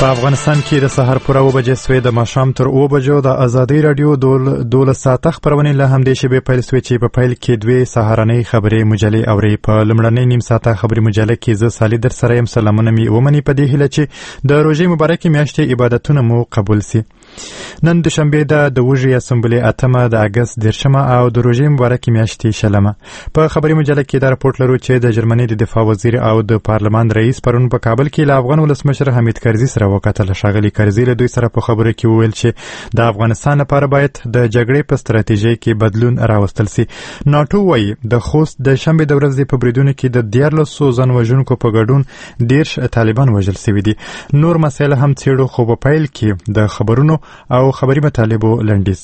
په افغانستان کې د سحر پوره 9 بجې سوې د ماښام تر 9 بجو د ازادي رادیو 12 ساعته خبرونه له همدې شبي پیل سوې چې په پیل کې دوه سهارنۍ خبرې مجلې اوري. په لمړنۍ نیم ساعته خبرې مجلې کې زه سالي در سره يم. سلامونه می ومني په دې هله چې د روزي مبارکي میاشتې عبادتونه مو قبول سي. نن دوشنبه د وژي اسمبلی اتمه د اگست 10 او د روزي مبارکي میاشتې شلمه. په خبري مجلې کې دا راپورټ لرو چې د جرمني د دفاع وزیر او د پارلمان رئیس پرون په کابل کې له افغان ولسمشر حمید کرزي سره وکتل. شاغلي کرزي له دوی سره په خبرو کې وویل چې د افغانستان لپاره باید د جګړې په ستراتیژي کې بدلون راوستل سي. ناتو وايي د خوست د شنبه د ورځې په بریدونو کې د 1400 ځان وژونکو په ګډون 10 طالبان وژل شوي دي. نور مسایل هم څېړو خو په پیل کې د خبرونو او خبري مطالبو لنډیز.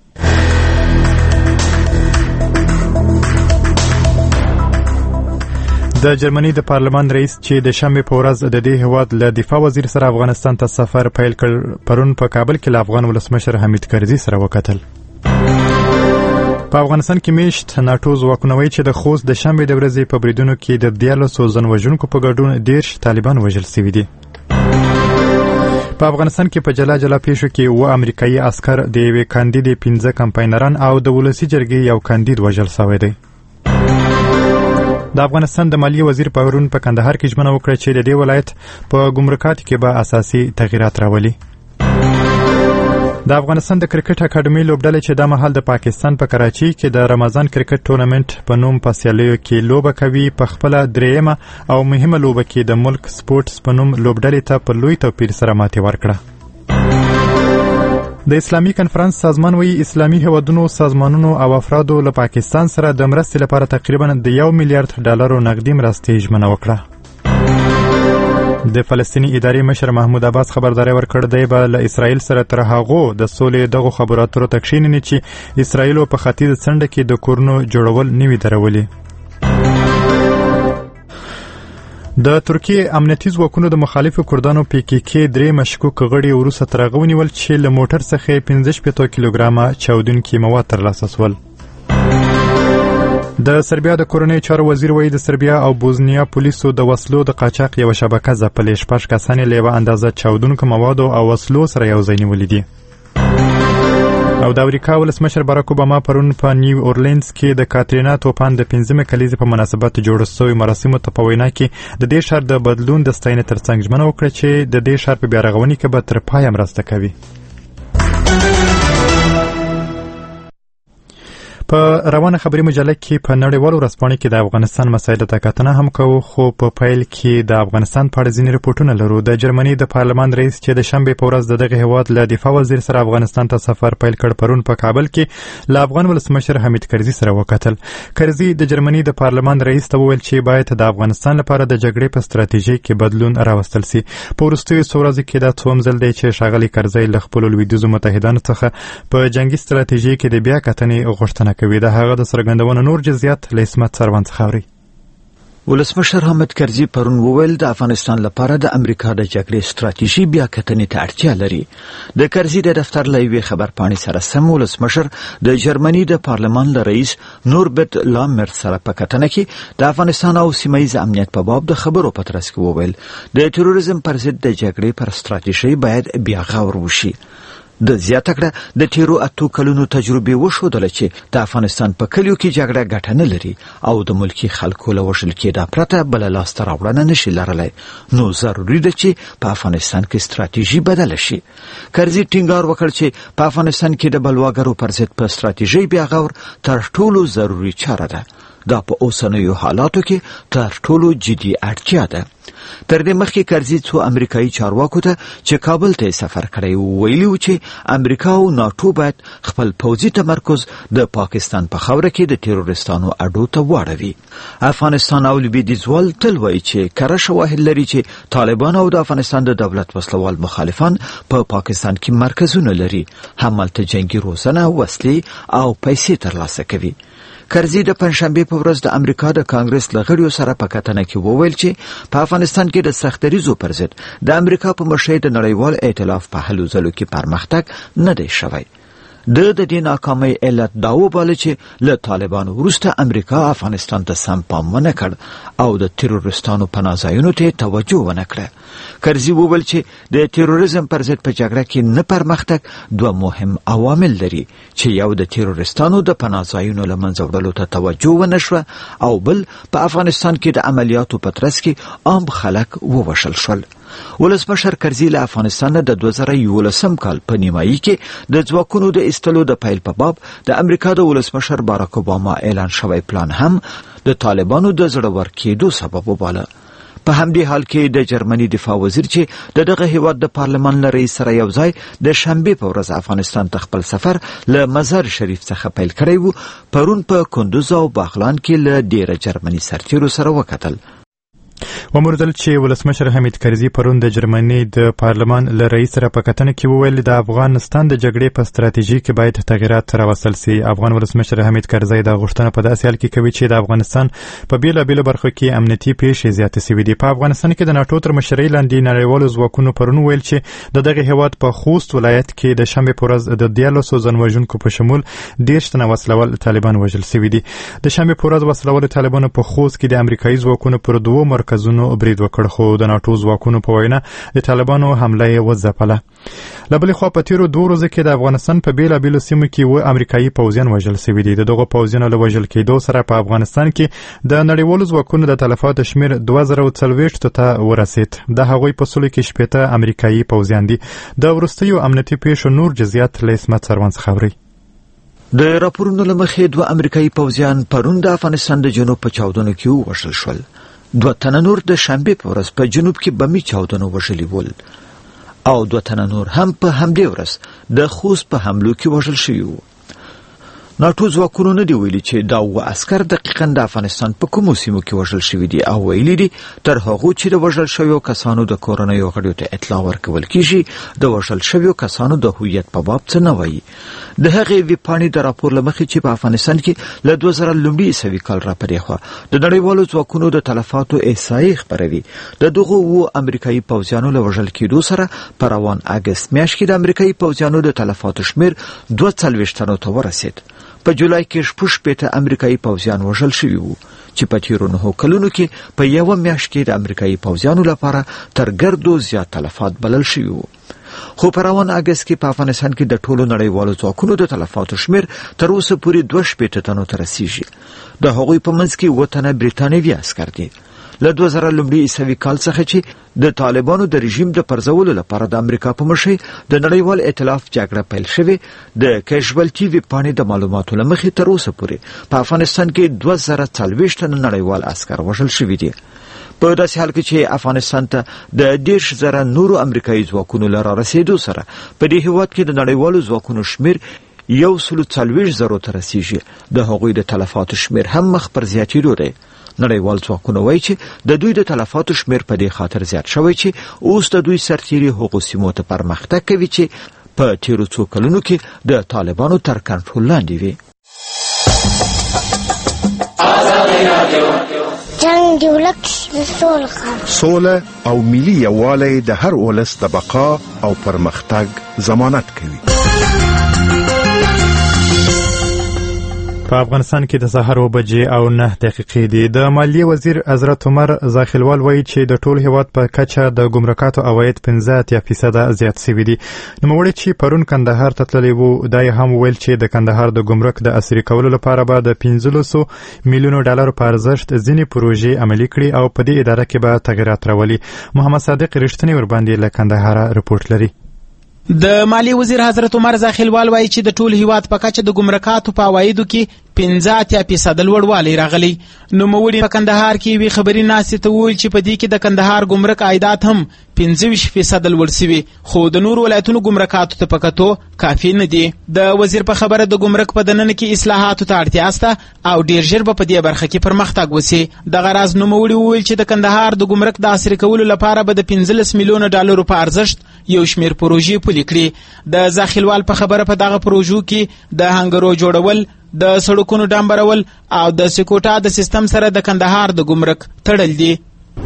د جرمني د پارلمان رئیس چې د شنبه په ورځ د دې هواد له دفاع وزیر سره افغانستان ته سفر پیل کړ پرون په کابل کې له افغان ولسمشر حمید کرزي سره وکتل. په افغانستان کې میشت ناتو ځواکونه وایي چې د خوست د شنبه د ورځې په بریدونو کې د 1400 ځان وژونکو په ګډون 10 طالبان وژل شوي دي. په افغانستان کې په جلا جلا پیښو کې 9 امریکایي عسكر د یوې کاندید 15 کمپاینران او د ولسی جرګې یو کاندید وژل شوی دی. د افغانستان د مالیې وزیر پرون په کندهار کې ژمنه وکړه چې د دې ولایت په ګمرکاتو کې به اساسي تغیرات راولي. د افغانستان د کرکټ اکیډمي لوبډلې چې د مهال د پاکستان په کراچي کې د رمضان کرکټ ټورنمنت په نوم په سیالیو کې لوبه کوي. په خپل دریمه او مهمه لوبه کې د ملک سپورتس په نوم لوبډلې ته په لوی توپیر سره ماتې ورکړه. د اسلامي کنفرانس سازمان وی اسلامي هیوادونو سازمانونو او افرادو له پاکستان سره د مرستې لپاره تقریبا د 1 میلیارډ ډالرو نقدي مرستې ژمنه وکړه. د فلسطینی ادارې مشر محمود عباس خبرداري ورکړه دی به له اسرائیل سره تر هغه د سولې دغه خبرو اترو تکشیننی چې اسرائیل په ختیځ څنډه کې د کورونو جوړول نیوي درولي. د ترکیه امنیتي ځواکونو د مخالفو کردانو PKK 3 مشکوک غړي وروسته تر هغه ونیول چې له موټر څخه 15 کیلوګرامه چاودونکي مواد ترلاسه شول. د سربیا د کورنۍ چارو وزیر وایي د سربیا او بوزنیا پولیسو د وسلو د قاچاق یو شبکه ځپلې. 6 کسان له یوه اندازه چاودونکو موادو او وسلو سره یو ځای نیولې دي. او د امریکا ولسمشر باراک اوباما پرون په نیو اورلینز کې د کاترینا توپان د 15 کلیزې په مناسبت جوړ شوی مراسمو ته په وینا کې د دې شهر د بدلون د ستاینې ترڅنګ ژمنه وکړه چې د دې شهر په بیارغونې کې به تر پایه مرسته کوي. په روانه خبري مجله کې په نړیوالو ورځپاڼو کې د افغانستان مسایلو ته کتنه هم کوو خو په پیل کې د افغانستان په اړه ځینې رپورټونه لرو. د جرمني د پارلمان رئیس چې د شنبه په ورځ دغه هیواد له دفاع وزیر سره افغانستان ته سفر پیل کړ پرون په کابل کې له افغان ولسمشر حمید کرزي سره وکتل. کرزي د جرمني د پارلمان رئیس ته وویل چې باید د افغانستان لپاره د جګړې په ستراتیژي کې بدلون راوستل سي. په وروستیو څو ورځو کې دا څوم ځل دی چې ښاغلي کرزي له خپلو لویدیځو متحدانو څخه په جنگي ستراتیژي کې د بیا کتنې غوښتنه کوي. د هغه د څرګندونو نور جزئیات له اسمت سروان څخه اوري. ولسمشر حامد کرزي پرون وویل د افغانستان لپاره د امریکا د جګړې ستراتیژي بیا کتنې ته اړتیا لري. د کرزي د دفتر له یوې خبرپاڼې سره سم ولسمشر د جرمني د پارلمان له رئیس نوربرت لامر سره په کتنه کې د افغانستان او سیمه‌ییز امنیت په باب د خبرو په ترڅ کې وویل د تروریزم پر ضد د جګړې پر ستراتیژي باید بیا غور وشي. د زیاته کړه د تیرو 8 کلونو تجربه وښودله چې د افغانستان په کلیو کې جګړه ګټه نه لري او د ملکی خلکو له وژل کېدا پرته بل لاسته راوړنه نشي لرلی. نو ضروري ده چې په افغانستان کې ستراتیژي بدله شي. کرزي ټینګار وکړ چې په افغانستان کې د بلواګرو پر ضد په ستراتیژي بیا غور تر ټولو ضروري چاره ده. دا په اوسنیو حالاتو کې تر ټولو جدي اړتیا ده. تر دې مخکې کرزي څو امریکایي چارواکو ته چې کابل ته سفر کړی ویلي و چې امریکا او ناتو باید خپل پوځي تمرکز د پاکستان په خاوره کې د تروریستانو اډو ته واړوي. افغانستان او لویدیځوال تل وایي چې کره شواهد لري چې طالبان او د افغانستان د دولت وسلوال مخالفان په پاکستان کې مرکزونه لري. همالته جنگي روزنه، وسلې او پیسې ترلاسه کوي. کرزي د پنځشنبه په ورځ د امریکا د کانګرس لغړیو سره په کتنه کې وویل چې په افغانستان کې د سختریزو پر ضد د امریکا په مشرۍ د نړیوال ائتلاف په هلو ځلو کې پرمختګ نه دی شوی. د دې ناکامۍ علت دا وباله چې له طالبانو وروسته امریکا افغانستان ته سم پام ونه کړ او د تروریستانو پناه ځایونو ته توجه ونه کړه. کرزي وویل چې د تروریزم پر ضد په جګړه کې نه پرمختګ دوه مهم عوامل لري چې یو د تروریستانو د پناه ځایونو له منځه وړلو ته توجه ونه شوه او بل په افغانستان کې د عملیاتو په ترڅ کې عام خلک ووژل شول. ولسمشر کرزي له افغانستان د 2011 کال په نیمایي کې د ځواکونو د ایستلو د پیل په باب د امریکا د ولسمشر باراک اوباما اعلان شوی پلان هم د طالبانو د زړور کېدو سبب وباله. په همدې حال کې د جرمني دفاع وزیر چې دغه هیواد د پارلمان له رئیس سره یو ځای د شنبې په ورځ افغانستان ته خپل سفر له مزار شریف څخه پیل کړی و، پرون په کندوز او باغلان کې له ډیره جرمني سرتیرو سره وکتل. وموردل چې ولسمشر حمید کرزي پرون د جرمني د پارلمان له رئیس سره په کتنه کې وویل د افغانستان د جګړې په ستراتیژي کې باید تغیرات راوستل سي. افغان ولسمشر حمید کرزي د غوښتنه په داسې حال کې کوي چې د افغانستان په بیلابیلو برخو کې امنیتي پیښې زیاتې سوي دي. په افغانستان کې د ناټو تر مشرۍ لاندې نړیوالو ځواکونو پرون ویل چې د دغه هیواد په خوست ولایت کې د شنبې په ورځ د 14 ځانوژونکو په شمول 10 تنه وسلوال طالبان وژل سوي دي. د شنبې په ورځ وسلوال طالبانو په خوست کې د امریکایي ځواکونو پر دوه مرکزونو برید وکړ، خو د ناټو ځواکونو په وینا د طالبانو حمله یې وځپله. له بلې خوا په تیرو 2 ورځو کې د افغانستان په بیلابیلو سیمو کې امریکایي پوځیان وژل سوي دي. دغه پوځیانو له وژل کېدو سره په افغانستان کې د نړیوالو ځواکونو د تلفاتو شمېر 2040 ته ورسید. د هغوی په سلو کې 80 امریکایي پوځیان دي. د وروستیو امنیتي پیښو نور جزئیات له اسمت سروان څخه اورئ. د راپورونو له مخې 2 امریکایي پوځیان پرون د افغانستان د جنوب په چاودنو کې ووژل شول. 2 تنه نور د شنبې په ورځ په جنوب کې بمي چاودنو وژلي ول او 2 تنه نور هم په همدې ورځ د خوست په حملو کې وژل شوي وو. ناټو ځواکونو نه دی ویلي چې دا 2 عسکر دقیقاً د افغانستان په کومو سیمو کې وژل شوي دي او ویلي دي تر هغو چې د وژل شویو کسانو د کورنیو غړیو ته اطلاع ورکول کیږي د وژل شویو کسانو د هویت په باب څه نه وایي. د هغې ویبپاڼې د راپور له مخې چې په افغانستان کې له 2000 عیسوي کال راپورې خوا د نړیوالو ځواکونو د تلفاتو احصایې خپروي. د دغو 2 امریکایي پوځیانو له وژل کېدو سره په روان اګست میاشت کې د امریکایي پوځیانو د تلفاتو شمېر 42 تنو ته ورسید. په جولای کې 60 امریکایي پوځیان وژل شوي وو چې په تیرو 9 کلونو کې په یوه میاشت کې د امریکایي پوځیانو لپاره تر ګردو زیات تلفات بلل شوي وو. خو په روان اګست کې په افغانستان کې د ټولو نړیوالو ځواکونو د تلفاتو شمېر تر اوسه پورې 62 تنو ته رسیږي. د هغوی په منځ کې 7 تنه بریتانوي عسکر دي. له 2000 عیسوي کال څخه چې د طالبانو د رژیم د پرځولو لپاره د امریکا په مشرۍ د نړیوال ائتلاف جګړه پیل شوې، د کیژوالټي ویبپاڼې د معلوماتو له مخې تر اوسه پورې په افغانستان کې 2040 تنه نړیوال عسکر وژل شوي دي. په داسې حال کې چې افغانستان ته د 10,000 نورو امریکایي ځواکونو له رارسېدو سره په دې هیواد کې د نړیوالو ځواکونو شمېر 140,000 ته رسیږي. د هغوی د تلفاتو شمېر هم مخ پر زیاتېدو دی. نړیوال ځواکونه وایي چې د دوی د تلفاتو شمېر په دې خاطر زیات شوی چې اوس د دوی سرتیري هغو سیمو ته پرمختګ کوي چې په تیرو 2 کلونو کې د طالبانو تر کنټرول لاندې وي. جنگ دی ولک سوله او ملي یووالی د هر ولس د بقا او پرمختګ ضمانت کوي. په افغانستان کې د سهار 9:09 دي. د مالیې وزیر حضرت عمر زاخیلوال وایي چې د ټول هیواد په کچه د ګمرکاتو عواید 15% زیات شوي دي. نوموړی چې پرون کندهار ته تللی و دا یې هم ویل چې د کندهار د ګمرک د عصري کولو لپاره به د 1500 میلیونو ډالرو په ارزښت ځینې پروژې عملي کړي او په دې اداره کې به تغیرات راولي. محمد صادق رښتینی ورباندې له کندهار رپورټ لري. د مالی وزیر حضرت عمر زاخیلوال وایي چې د ټول هیواد په کچه د ګمرکاتو په عوایدو کې 15% لوړوالی راغلی. نوموړي په کندهار کې وی خبري ناستې ته وویل چې په دې کې د کندهار ګمرک عایدات هم 25% لوړ شوي، خو د نور ولایتونو ګمرکاتو ته په کتو کافي نه دي. د وزیر په خبره د ګمرک په دننه کې اصلاحاتو ته اړتیا شته او ډیر ژر به په دې برخه کې پرمختګ وشي. دغه راز نوموړي وویل چې د کندهار د ګمرک د عصري کولو لپاره به د 15 میلیونه ډالرو په ارزښت یو شمیر پروژې پلي کړي. د زاخیلوال په خبره په دغه پروژو کې د هنګرو جوړول، د سړکونو ډامبرول او د سکوټا د سیستم سره د کندهار د ګمرک تړل دي.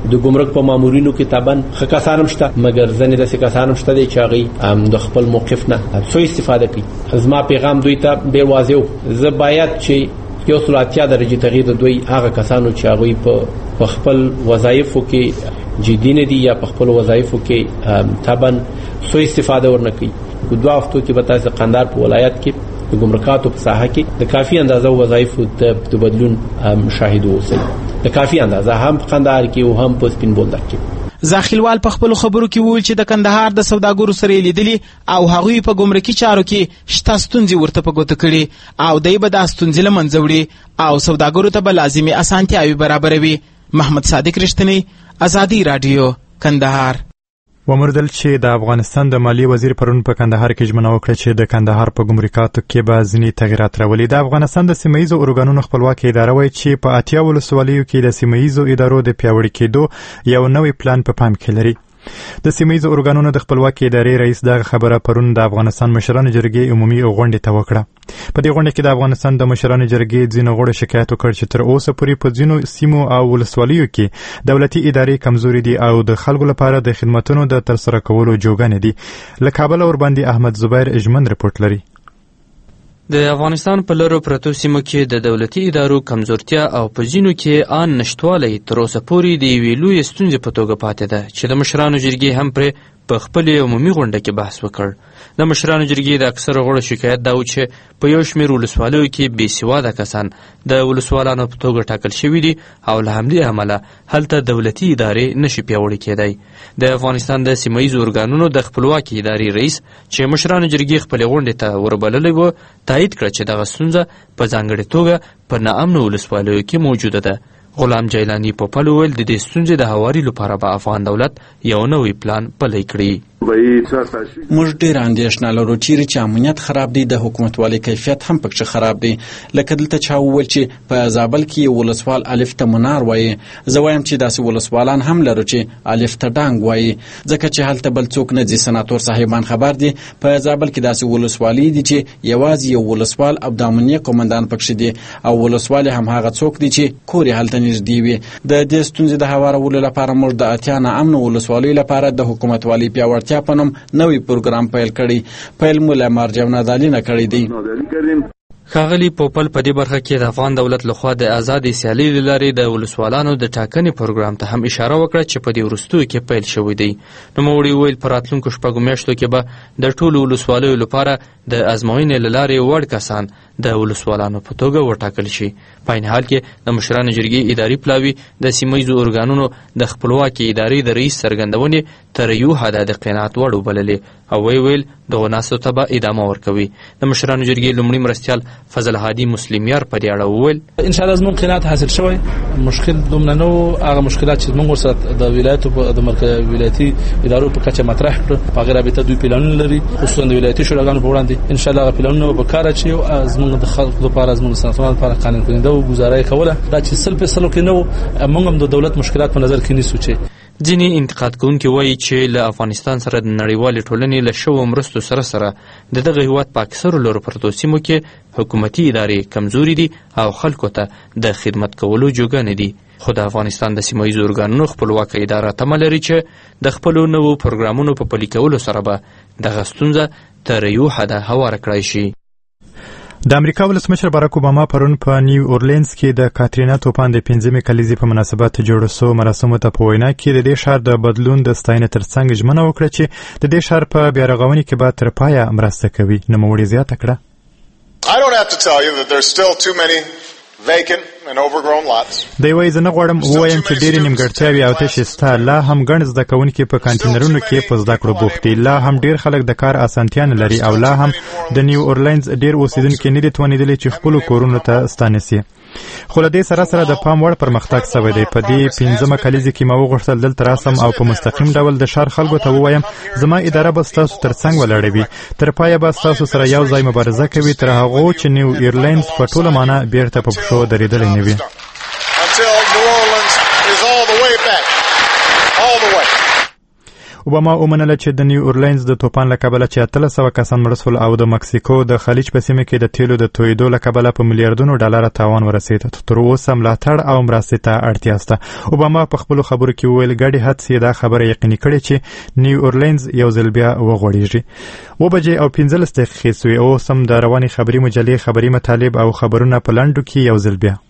د ګمرک په مامورینو کې طبعا ښه کسان هم شته، مګر ځینې داسې کسان هم شته چې هغوی د خپل موقف نه څو استفاده کوي. زما پیغام دوی ته ډېر واضح و، زه باید چې 180 درجې تغییر د دوی هغه کسانو چې هغوی په خپل وظایفو کې جدي نه دي یا په خپل وظایفو کې طبعا څو استفاده ورنه کوي. په 2 هفتو کې به تاسو قندهار په ولایت کې د ګمرکاتو په ساحه کې د کافي اندازه وظایفو د بدلون شاهد اوسئ، د کافي اندازه هم په قندهار کې او هم په سپین بولدک کې. زاخیلوال په خپل خبرو کې وویل چې د کندهار د سوداګرو سره لیدلي او هغوی په ګمرکي چارو کې شته ستونزې ورته په ګوته کړي او دوی به دا ستونزې له منځه وړي او سوداګرو ته به لازمي اسانتیاوې برابروي. محمد صادق رښتینی، ازادي راډیو، کندهار. ومردل چې د افغانستان د مالیې وزیر پرون په کندهار کې ژمنه وکړه چې د کندهار په ګمرکاتو کې به ځینې تغیرات راولي. د افغانستان د سیمه ییزو ارګانونو خپلواکي اداره وایي چې په 80 ولسوالیو کې د سیمه ییزو ادارو د پیاوړي کېدو یو نوی پلان په پام کې لري. د سیمه ییزو ارګانونو د خپلواکي ادارې رئیس دغه خبره پرون د افغانستان مشرانو جرګې عمومي غونډې ته وکړه. په دې غونډه کې د افغانستان د مشرانو جرګې ځینو غړو شکایت وکړ چې تر اوسه پورې په ځینو سیمو او ولسوالیو کې دولتي ادارې کمزوري دي او د خلکو لپاره د خدماتونو د ترسره کولو جوګانې دي. له کابل ورباندې احمد زبیر اجمن رپورټ لري. د افغانستان په لرو پرتو سیمو کې د دولتي ادارو کمزورتیا او په ځینو کې آن نشتوالی تر اوسه پورې د یوې لویې ستونزې په توګه پاتې ده چې د مشرانو جرګې هم پرې په خپل عمومي غونډه کې بحث وکړ. د مشرانو جرګې د اکثرو غړو شکایت دا و چې په یو شمېر ولسوالیو کې بې سواده کسان د ولسوالانو په توګه ټاکل شوي دي او له همدې امله هلته دولتي ادارې نشي پیاوړې کېدی. د افغانستان د سیمه ییزو ارګانونو د خپلواکي ادارې رئیس چې مشرانو جرګې خپلې غونډې ته وربللی و تایید کړه چې دغه ستونزه په ځانګړې توګه په ناامنو ولسوالیو کې موجوده ده. غلام جیلانی په پل وویل د دې ستونزې د هواري لپاره به افغان دولت یو نوی پلان پلی کړي. موږ ډېر اندېښنه لرو چیرې چې امنیت خراب دی، د حکومتوالي کیفیت هم پکې خراب دی. لکه دلته چا وویل چې په زابل کې یو ولسوال الف ته منار وایي، زه وایم چې داسې ولسوالان هم لرو چې الف ته ډانګ وایي، ځکه چې هلته بل څوک نه ځي. سناتور صاحبان خبر دي په زابل کې داسې ولسوالي دي چې یوازې یو ولسوال او د امنیه قومندان پکې دي او ولسوال هم هغه څوک دي چې کور یې هلته نږدې وي. د دې ستونزې د هوارولو لپاره موږ د 80 ناامنو ولسوالیو لپاره د حکومتوالي پیاوړتیا په نوم نوی پروګرام پیل کړی. پیل مو له مرجو نادالي نه کړی دی. ښاغلي پوپل په دې برخه کې د افغان دولت لخوا د آزادې سیالۍ له لارې د ولسوالانو د ټاکنې پروګرام ته هم اشاره وکړه چې په دې وروستیو کې پیل شوی دی. نوموړي وویل په راتلونکو 6 میاشتو کې به د ټولو ولسوالیو لپاره د ازموینې له لارې وړ کسان د ولسوالانو په توګه وټاکل شي. په عین حال کې د مشرانو جرګې اداري پلاوي د سیمه ییزو ارګانونو د خپلواکي ادارې د رئیس څرګندونې تر یو حده د قناعت وړ وبللې او ویل دغو ناستو ته به ادامه ورکوي. د مشرانو جرګې لومړي مرستیال فضل هادي مسلمیار په دې اړه وویل ان شاء الله زموږ قناعت حاصل شوی. مشکل دومره نه و، هغه مشکلات چې موږ ورسره د ولایتو د مرکزي ولایتي ادارو په کچه مطرح کړ په غیر رابطه دوی پلانونه لري، خصوصا د ولایتي شوراګانو په وړاندې. ان شاء الله پلانونه به کار اچي او زموږ د خلکو لپاره زموږ سناتورانو لپاره قانون کننده او گزارای کوله دا چې سل په سلو کې نو موږ هم د دولت مشکلات په نظر کې نیسو. چې ځینې انتقاد کوونکي وایي چې له افغانستان سره د نړیوالې ټولنې له شوو مرستو سره د دغه هیواد په اکثرو لرو پرتو سیمو کې حکومتي ادارې کمزوري دي او خلکو ته د خدمت کولو جوګانې دي. خو د افغانستان د سیمه ییزو ارګانونو خپلواکه اداره تمه لري چې د خپلو نوو پروګرامونو په پلي کولو سره به دغه ستونزه تر یو حده هواره کړای شي. د امریکا ولسمشر باراک اوباما پرون په نیو اورلینز کې د کاترینا توپان د 15مې کلیزې په مناسبت جوړ شو مراسمو ته په وینا کې د دې ښار د بدلون د ستاینې ترڅنګ ژمنه وکړه چې د دې ښار په بیارغونې کې به تر پایه مرسته کوي. نوموړي زیاته کړه دی وایي زه نه غواړم ووایم چې ډېرې نیمګړتیاوې او تشې سته. لا هم ګڼ زده کوونکي په کانټینرونو کې په زده کړو بوخت دي، لا هم ډېر خلک د کار اسانتیا نه لري او لا هم د نیو اورلینز ډېر اوسیدونکي نه دي توانېدلي چې خپلو کورونو ته ستانه سي. خو له دې سره د پام وړ پرمختګ شوی دی. په دې 15مه کلیزې کې ما وغوښتل دلته راسم او په مستقیم ډول د ښار خلکو ته ووایم زما اداره به ستاسو ترڅنګ ولاړه وي، تر پایه به ستاسو سره یو ځای مبارزه کوي تر هغو چې نیو اورلینز په ټوله معنا بیرته په پښو درېدلی نه وي. اوباما ومنله چې د نیو اورلینز د توپان له کبله چې 1300 کسان مړه شول او د مکسیکو د خلیج په سیمه کې د تیلو د تویدو له کبله په میلیارډونو ډالر تاوان ورسید. تر اوسه ملاتړ او مرستې ته اړتیا شته. اوباما په خپل خبرو کې وویل ګډې هڅې دا خبره یقیني کړې چې نیو اورلینز یو ځل بیا وغوړېږي. 15:15 سوی او سم د رواني خبري مجلې خبري مطالب او خبرونه په لندو کې یو ځل بیا.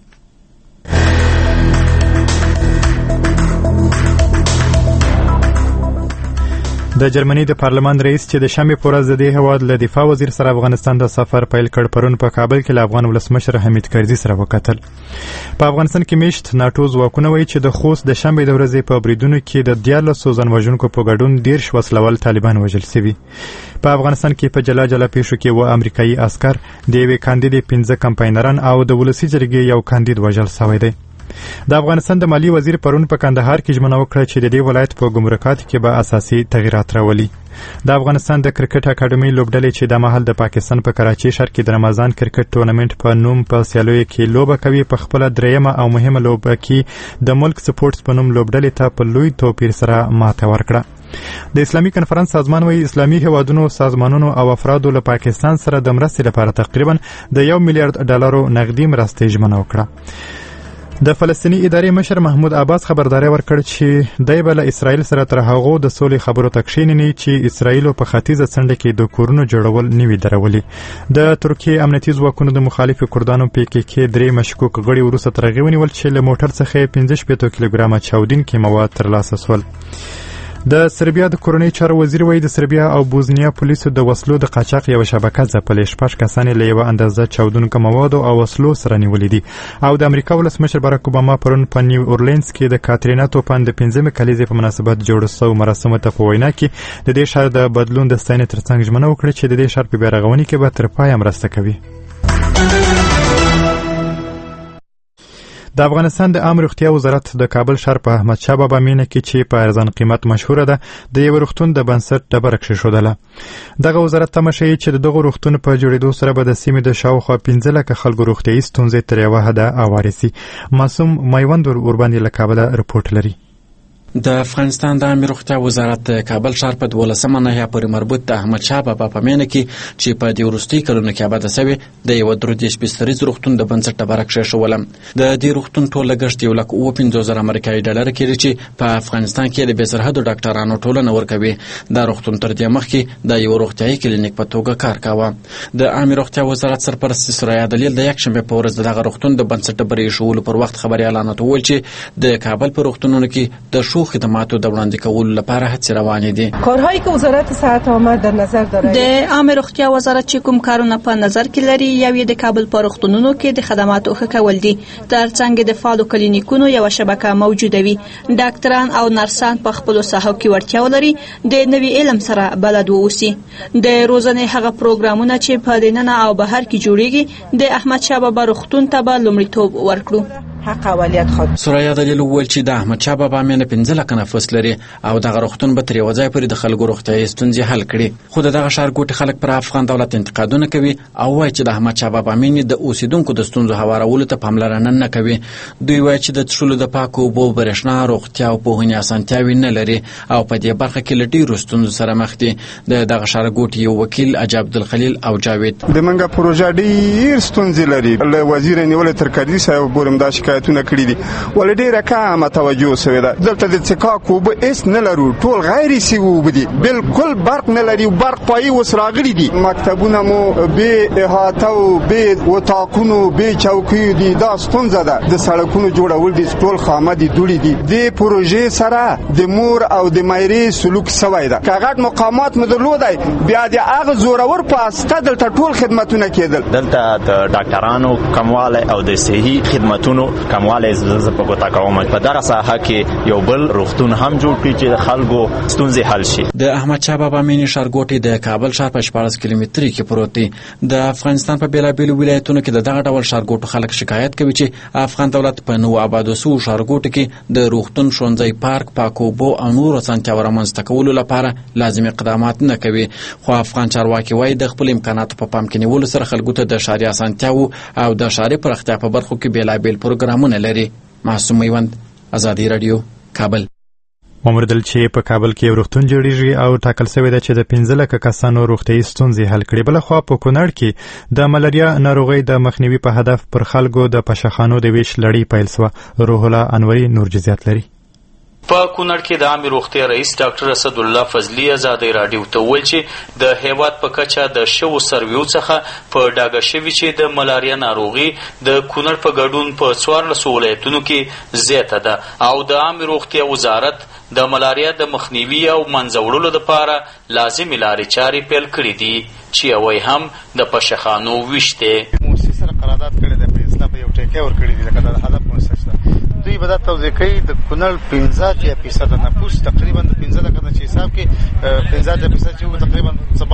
د جرمني د پارلمان رئیس چې د شنبې په ورځ د دې هیواد له دفاع وزیر سره افغانستان د سفر پیل کړ پرون په کابل کې له افغان ولسمشر حمید کرزي سره وکتل. په افغانستان کې میشت ناټو ځواکونه وایي چې د خوست د شنبې د ورځې په بریدونو کې د 14 ځان وژونکو په ګډون 10 وسلوال طالبان وژل شوي. په افغانستان کې په جلا جلا پیښو کې و امریکایي عسكر د یوې کاندید 15 کمپاینران او د ولسی جرګې یو کاندید وژل شوی دی. د افغانستان د مالی وزیر پرون په کندهار کې ژمنه وکړه چې د دې ولایت په ګمرکاتو کې به اساسي تغیرات راولي. د افغانستان د کرکټ اکیډمي لوبډلې چې د مهال د پاکستان په کراچي ښار کې د رمضان کرکټ ټورنمنت په نوم په سیالیو کې لوبه کوي په خپل دریمه او مهمه لوبه کې د ملک سپورټس په نوم لوبډلې ته په لوی توپیر سره ماته ورکړه. د اسلامي کنفرانس سازمان وایي اسلامي هیوادونو سازمانونو او افرادو له پاکستان سره د مرستې لپاره تقریبا د $1 میلیارډ نغدي مرستې ژمنه وکړه. د فلسطینی ادارې مشر محمود عباس خبرداري ورکړ چې دای به له اسرائیل سره تر هغه د سولې خبرو تکښیننی چې اسرائیل په ختیځه څنډه کې د کورونو جوړول نیوي درولي. د ترکیه امنیتي ځواکونو د مخالفو کردانو PKK 3 مشکوک غړي وروسته ترغیب ونیول چې له موټر څخه 15 کیلوګرامه چاودین کې مواد ترلاسه شول. د سربیا د کورنۍ چارو وزیر وایي د سربیا او بوزنیا پولیسو د وسلو د قاچاق یو شبکه ځپلې 6 کسان له یو اندازه چاودونکو موادو او وسلو سره نیولې دي. او د امریکا ولسمشر باراک اوباما پرون په نیو اورلینز کې د کاترینا توپان د 15 کلیزې په مناسبت جوړ شوی مراسمو ته په وینا کې د دې ښار د بدلون د ستاینې ترڅنګ ژمنه وکړه چې د دې ښار په بیارغونې کې به تر پایه مرسته کوي. د افغانستان د عامه روغتیا وزارت د کابل ښار په احمد شاه بابا مینه کې چې په ارزان قیمت مشهوره ده د یو روغتون د بنسټ ډبره کېښودله. دغه وزارت تمه ښیي چې دغه روغتون په جوړېدو سره به د سیمې د شاوخوا 15 لکه خلکو روغتیایي ستونزې تر یوه حده اوارې سي. معصوم میوند ورباندې له کابله رپورټ لري. د افغانستان د عامه روغتیا وزارت د کابل ښار په 12مه ناحیه پورې مربوط د احمد شاه بابا په مینه کې چې په دې وروستي کلونو کې آباده شوی د یو درودیش بستریز روغتون د بنسټ ډبره کېښوله. د دې روغتون ټول لګښت $1,50,000 امریکایي ډالر کېږي چې په افغانستان کې د بې سرحدو ډاکټرانو ټولنه ورکوي. دا روغتون تر دې مخکې د یو روغتیایي کلینیک په توګه کار کاوه. د عامه روغتیا وزارت سرپرست سوریا دلیل د یکشنبه په ورځ دغه روغتون د بنسټ ډبرې ایښولو پر وخت خبريالانو ته وویل چې د کابل په روغتونونو کې د ښو خدماتو د وړاندې کولو لپاره هڅې روانې دي. کارهایی که وزارت صحت عامه در نظر داره د عامه روغتیا وزارت چې کوم کارونه په نظر کې لري یو یې د کابل په روغتونونو کې د خدماتو ښه کول دي. ترڅنګ د فعالو کلینیکونو یو شبکه موجوده وي. ډاکټران او نرسان په خپل ساحو کې وړتیا ولري د نوي علم سره بلد ووسی. د روزنې هغه پروګرامونه چې په دننه او بهر کې جوړیږي د احمد شاه بابا روغتون ته به لومړیتوب ورکړو. حق اولیت خود سوریا دلیل وویل چې د احمد شاه بابا مینه 15 لک نفس لري او دغه روغتون به تر یو ځای پورې د خلکو روغتیایي ستونزې حل کړي. خو دغه ښارګوټي خلک پر افغان دولت انتقادونه کوي او وایي چې د احمد شاه بابا مینه د اوسیدونکو د ستونزو هوارولو ته پاملرنه نه کوي. دوی وایي چې د څښلو د پاکو اوبو، برېښنا، روغتیا او پوهنې اسانتیاوې نه لري او په دې برخه کې له ډېرو ستونزو سره مخ دي. دغه ښارګوټي یو وکیل عجب عبدالخلیل او جاوید د منګه پروژه ډېر ستونزې لري. له وزیر نیولې تر کدي صاحب پورې دا شکایتونه کړي دي. ولې ډېره کمه توجه شوې ده. دلته د څښاک اوبه هېڅ نه لرو، ټول غیر سوي اوبه دي، بالکل برق نه لري. برق پایي اوس راغلي دي. مکتبونه مو بې احاطه او بې وطاقونو بې چوکیو دي. دا ستونزه ده. د سړکونو جوړول دي ټول خامه دي، دوړې دي. دې پروژې سره د مور او د مایرې سلوک سوی ده. که غټ مقامات مو درلودی بیا د هغه زورور په استه دلته ټول خدمتونه کېدل. دلته د ډاکټرانو کموالی او د صحي خدمتونو کموالی زه په ګوته کوم. په دغه ساحه کې یو بل روغتون هم جوړ کړي چې د خلکو ستونزې حل شي. د احمد شاه بابا مینې ښارګوټی د کابل ښار په 14 کیلومتري کې پروت دی. د افغانستان په بیلابیلو ولایتونو کې دغه ډول ښارګوټو خلک شکایت کوي چې افغان دولت په نو آبادو سو ښارګوټو کې د روغتون، ښوونځي، پارک، پاکو اوبو او نور اسانتیاوو رامنځته کولو لپاره لازمي اقدامات نه کوي. خو افغان چارواکي وایي د خپل امکاناتو په پام کې نیولو سره خلکو ته د ښاري اسانتیاوو او د ښاري پراختیا په برخو کې بیلابیل پروګرامونه لري. معصوم میوند، آزادی رادیو، کابل. ومردل چې په کابل کې روغتون جوړیږي او ټاکل شوی ده چې د 15 لکه کسانو روغتیايي ستونزې حل کړي. بل خو په کونړ کې د ملاریا ناروغي د مخنیوي په هدف پر خلکو د پشخانو د ویش لړۍ پیل شوه. روح الله انوري نور جزئیات لري. په کونړ کې د عامې روغتیا رئیس ډاکټر اسد الله فضلي ازادۍ راډیو ته وویل چې د هیواد په کچه د شوو سرویو څخه په ډاګه شوي چې د ملاریا ناروغي د کونړ په ګډون په 14 ولایتونو کې زیاته ده او د عامې روغتیا وزارت د ملاریا د مخنیوي او منځوړلو لپاره لازمي لارې چارې پیل کړې دي چې یوې هم د پشخانو ویش دی. موسسې سره قرارداد کړی دی په اصلاح په یو ټیکې ورکړي دي لکه د هدف موسسه دوی به دا توضیح کوي د کونړ 15% نفوس تقریبا د 15 لکه چې حساب کې 15% چې تقریبا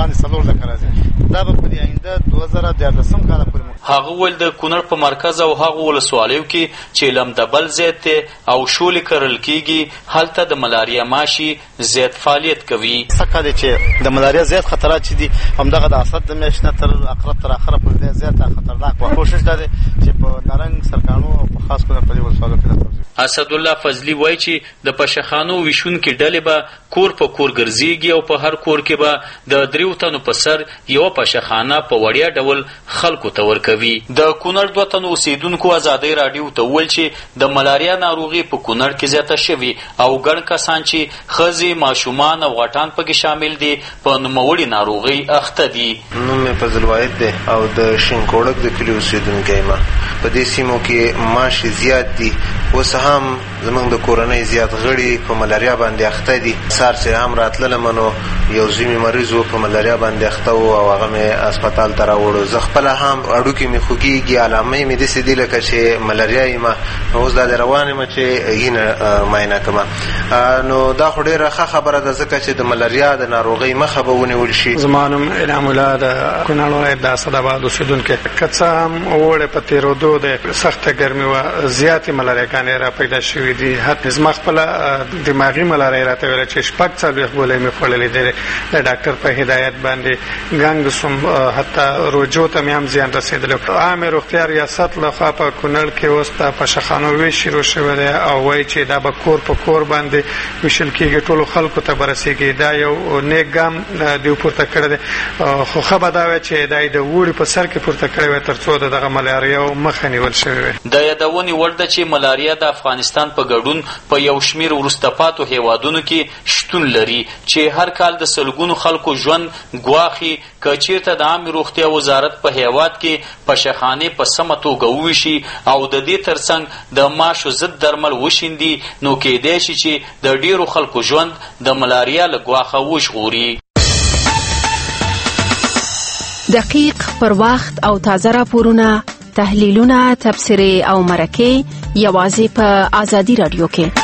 4 لکه راځي دا به په آینده 2014 کال پورې هغه ول د کونړ په مرکز او هغه ولسوالیو کې چې لمدبل زیات او شولې کرل کیږي هلته د ملاریا ماشي زیات فعالیت کوي. څنګه دي چې د ملاریا زیات خطرات چې دي همدغه د اسد د میاشتې تر اقرب تر اخره په زیات خطرناک و کوشش ده چې په نارنګ سرکانو او په خاص کونړ په ولسوالیو کې اسد الله فضلي وایي چې د پشخانو ویشونکي ډلې به کور په کور ګرځيږي او په هر کور کې به د 3 تنو په سر یو پشخانه په وړیا ډول خلکو ته ورکوي. د کونړ 2 تنو اوسیدونکو ازادۍ راډیو ته وویل چې د ملاریا ناروغي په کونړ کې زیاته شوې او ګڼ کسان چې ښځې ماشومان او غټان پکې شامل دي په نوموړې ناروغۍ اخته دي. نوم مې فضل واحد دی او د شینکوړک د کلي اوسیدونکی یم. په دې سیمو کې ماشي زیات دي اوس هم زمونږ د کورنۍ زیات غړي په ملاریا باندې اخته دي. سار چې هم راتلله منو یو زوی مې مریض و په ملاریا باندې اخته و او هغه مې هسپتال ته راوړو. زه خپله هم هډوکي مې خوږېږي علامې مې داسې دي لکه چې ملاریا یم. نو اوس دا د روان یم چې هینه معاینه کړم. نو دا خو ډېره ښه خبره ده ځکه چې د ملاریا د ناروغۍ مخه به ونیول شي. زما نوم انعام الله د کونړ ولایت د اسداباد اوسېدونکی. که څه هم اوړی په تېرېدو د سخته ګرمي وه زیاتې ملریاګانې را پیدا شوي دي. حتی زما خپله دماغي ملارۍ راته ویله چې 4 ګولۍ مې خوړلې دي د ډاکټر په هدایت باندې. ګنګ سوم حتی روجو ته مې هم زیان رسېدلی. عامې روغتیا ریاست لخوا په کونړ کې اوس د پشخانو ویش شروع شوی دی او وایي چې دا به کور په کور باندې ویشل کېږي ټولو خلکو ته به رسېږي. دا یو نیک ګام دوی پورته کړی دی خو ښه به دا وی چې دا یې د اوړي په سر کې پورته کړی وی تر څو د دغه ملاریاو مخه نیول شوې وي. د یادونې وړ ده چې ملاریا د افغانستان په ګډون په یو شمېر وروسته پاتو هیوادونو کې شتون لري چې هر کال د سلګونو خلکو ژوند ګواښي. که چېرته د عامې روغتیا وزارت په هیواد کې پشخانې په سمه توګه وویشي او د دې ترڅنګ د ماشو ضد درمل وشیندي نو کیدای شي چې د ډېرو خلکو ژوند د ملاریا له ګواښه وژغوري. دقیق پر وخت او تازه راپورونه، تحلیلونه، تبصرې او مرکې یوازې په آزادي رادیو کې.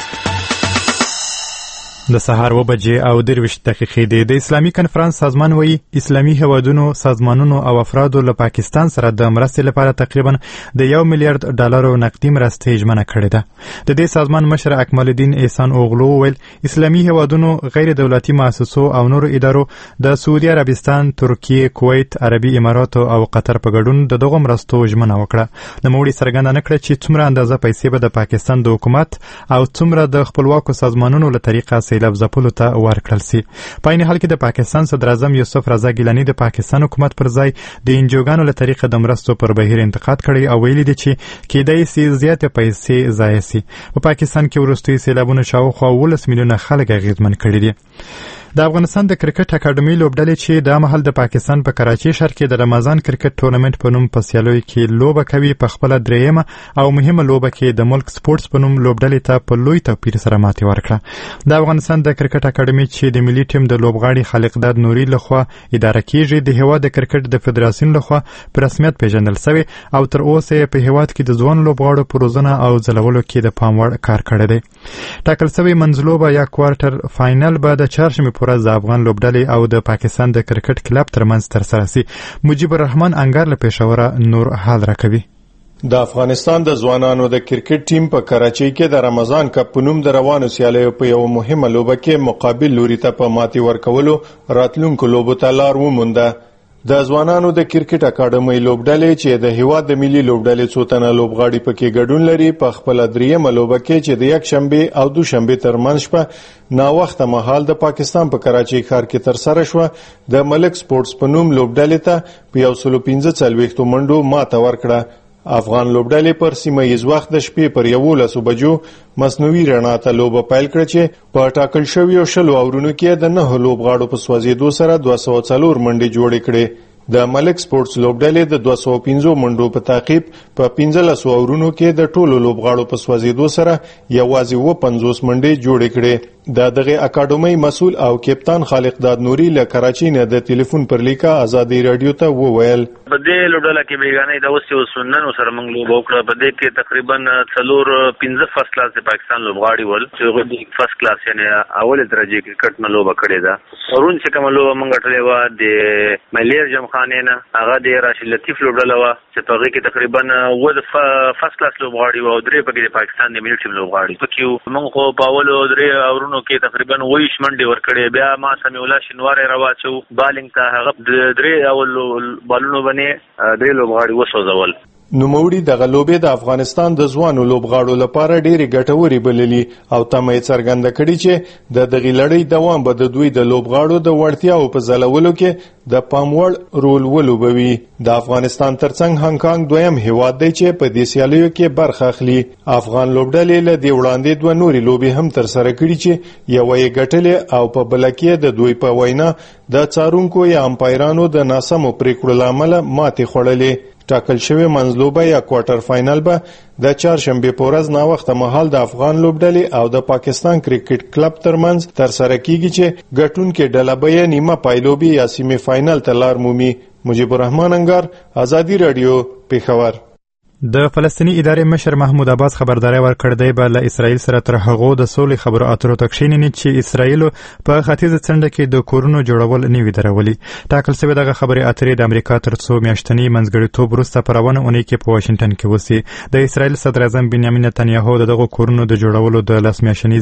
د سهار 2:23 دی. د اسلامي کنفرانس سازمان وایي اسلامي هیوادونو سازمانونو او افرادو له پاکستان سره د مرستې لپاره تقریبا د $1 میلیارډ نقدي مرستې ژمنه کړې ده. د دې سازمان مشر اکمل الدین احسان اوغلو ویل اسلامي هیوادونو غیر دولتي مؤسسو او نورو ادارو د سعودي عربستان، ترکیه، کویت، عربي اماراتو او قطر په ګډون د دغو مرستو ژمنه وکړه. نوموړي څرګنده کړه چې څومره اندازه پیسې به د پاکستان د حکومت او څومره د خپلواکو سازمانونو له طریقه سیلاب ځپلو ته ورکړل سي. په عین حال کې د پاکستان صدر اعظم یوسف رضا ګیلاني د پاکستان حکومت پر ځای د انجوګانو له طریقه د مرستو پر بهیر انتقاد کړی او ویلي دي چې کېدای سي زیاتې پیسې ضایع سي. په پاکستان کې وروستي سیلابونو شاوخوا 12 میلیونه خلک اغېزمن کړي دي. د افغانستان د کرکټ اکاډمي لوبډلې چې د مهال د پاکستان په کراچي ښار کې د رمضان کرکټ ټورنمنت په نوم په سیالیو کې لوبه کوي په خپل درېیمه او مهمه لوبه کې د ملک سپورتس په نوم لوبډلې ته په لوی توپیر سره ماتې ورکړه. د افغانستان د کرکټ اکاډمي چې د ملي ټیم د لوبغاړي خالقداد نوري لخوا اداره کیږي د هیواد د کرکټ د فدراسیون لخوا په رسمیت پیژندل شوی او تر اوسه په هیواد کې د ځوان لوبغاړو په روزنه او ځلولو کې د پام وړ کار کړی دی. ټاکل شوی منځلوبه یا کوارټر فاینل به د چهارشنبې په ورځ د افغان لوبډلې او د پاکستان د کرکټ کلب ترمنځ ترسره شي. مجيب الرحمن انګار له پېښوره نور حال راکوي. د افغانستان د ځوانانو د کرکټ ټیم په کراچۍ کې د رمضان کپ په نوم د روانو سیالیو په یو مهمه لوبه کې مقابل لوري ته په ماتې ورکولو راتلونکو لوبو ته لار ومونده. د ځوانانو د کرکټ اکاډمۍ لوبډلې چې د هیواد د ملي لوبډلې څو تنه لوبغاړي پکې ګډون لري په خپل دریمه لوبه کې چې د یک شنبه او دوشنبه ترمنځ شپه نا وخت مهال د پاکستان په کراچۍ ښار کې تر سره شو د ملک سپورټس په نوم لوبډلې ته په 115 منډو ماته ورکړه. افغان لوبډلې پر سیمه ییز وخت د شپې پر 11 بجو مصنوعي رڼا ته لوبه پیل کړه چې په ټاکل شویو 10 اورونو کې د 9 لوبغاړو په سوځېدو سره 204 منډې جوړې کړې. د ملک سپورټس لوبډلې د 215 منډو په تعقیب په 15 اورونو کې د ټولو لوبغاړو په سوځېدو سره یوازې 50 منډې جوړې کړې. د دغه اکاډمۍ مسؤل او کپتان خالق داد نوري له کراچۍ نه د ټلیفون پر لیکه آزادي رادیو ته وویل په دې لوبډله کې بیگانې د اوسې وسنن سره موږ لوب وکړه. په دې کې تقریبا 15 فرست کلاس د پاکستان لوبغاړي ول چې د فرست کلاس یعنی اول درجه کرکټ نه لوب کړې ده. ورون چې کوم لوب موږ ټلې و د ملیر جمخانه نه هغه د راشد لطیف لوبډله و چې په هغه کې تقریبا و د فرست کلاس لوبغاړي و او درې پکې د پاکستان د ملي ټیم لوبغاړي پکې موږ خو په اول درې اورونو کې تقریبا 20 منډې ورکړې. بیا ما سمي الله شنوار راواچو بالینګ ته هغه درې اول بالونو باندې درې لوبغاړي وسوځول. نوموړي د غلوبې د افغانستان د ځوانو لوبغاړو لپاره ډېری ګټوري بللي او تمه څرګنده کړې چې د دغې لړۍ دوام به د دوی د لوبغاړو د وړتیاو په ځلولو کې د پاموړ رول ولوبوي. د افغانستان ترڅنګ هانګ کانګ دویم هیواد دی چې په دې سیالیو کې برخه اخلي. افغان لوبډلې له دې وړاندې 2 نورې لوبې هم ترسره کړې چې یوه یې ګټلې او په بله کې د دوی په وینا د څارونکو یا امپایرانو د ناسمو پریکړو له امله ماتې خوړلې. ټاکل شوی منځلوبه یا کوارټر فاینل به د چهارشنبه په ورځ نا وخت مهال د افغان لوبډلې او د پاکستان کرکټ کلب ترمنځ ترسره کیږي چې ګټونکو ډله به نیمه پایلوبي یا سیمی فاینل ته لار مومي. مجيب الرحمن انګار، آزادي رادیو، پیښور. د فلسطینی ادارې مشر محمود عباس خبرداري ورکړ دی به له اسرائیل سره تر هغو د سولې خبرو اترو ته کښیني چې اسرائیل په ختیځه څنډه کې د کورونو جوړول نه وي درولي. ټاکل شوی دغه خبرې اترې د امریکا تر څو میاشتنی منځګړیتوب وروسته په روانه اونۍ کې په واشنگټن کې وسی. د اسرائیل صدر اعظم بنیامین نتنیاهو دغه کورونو د جوړولو د لسمیاشنی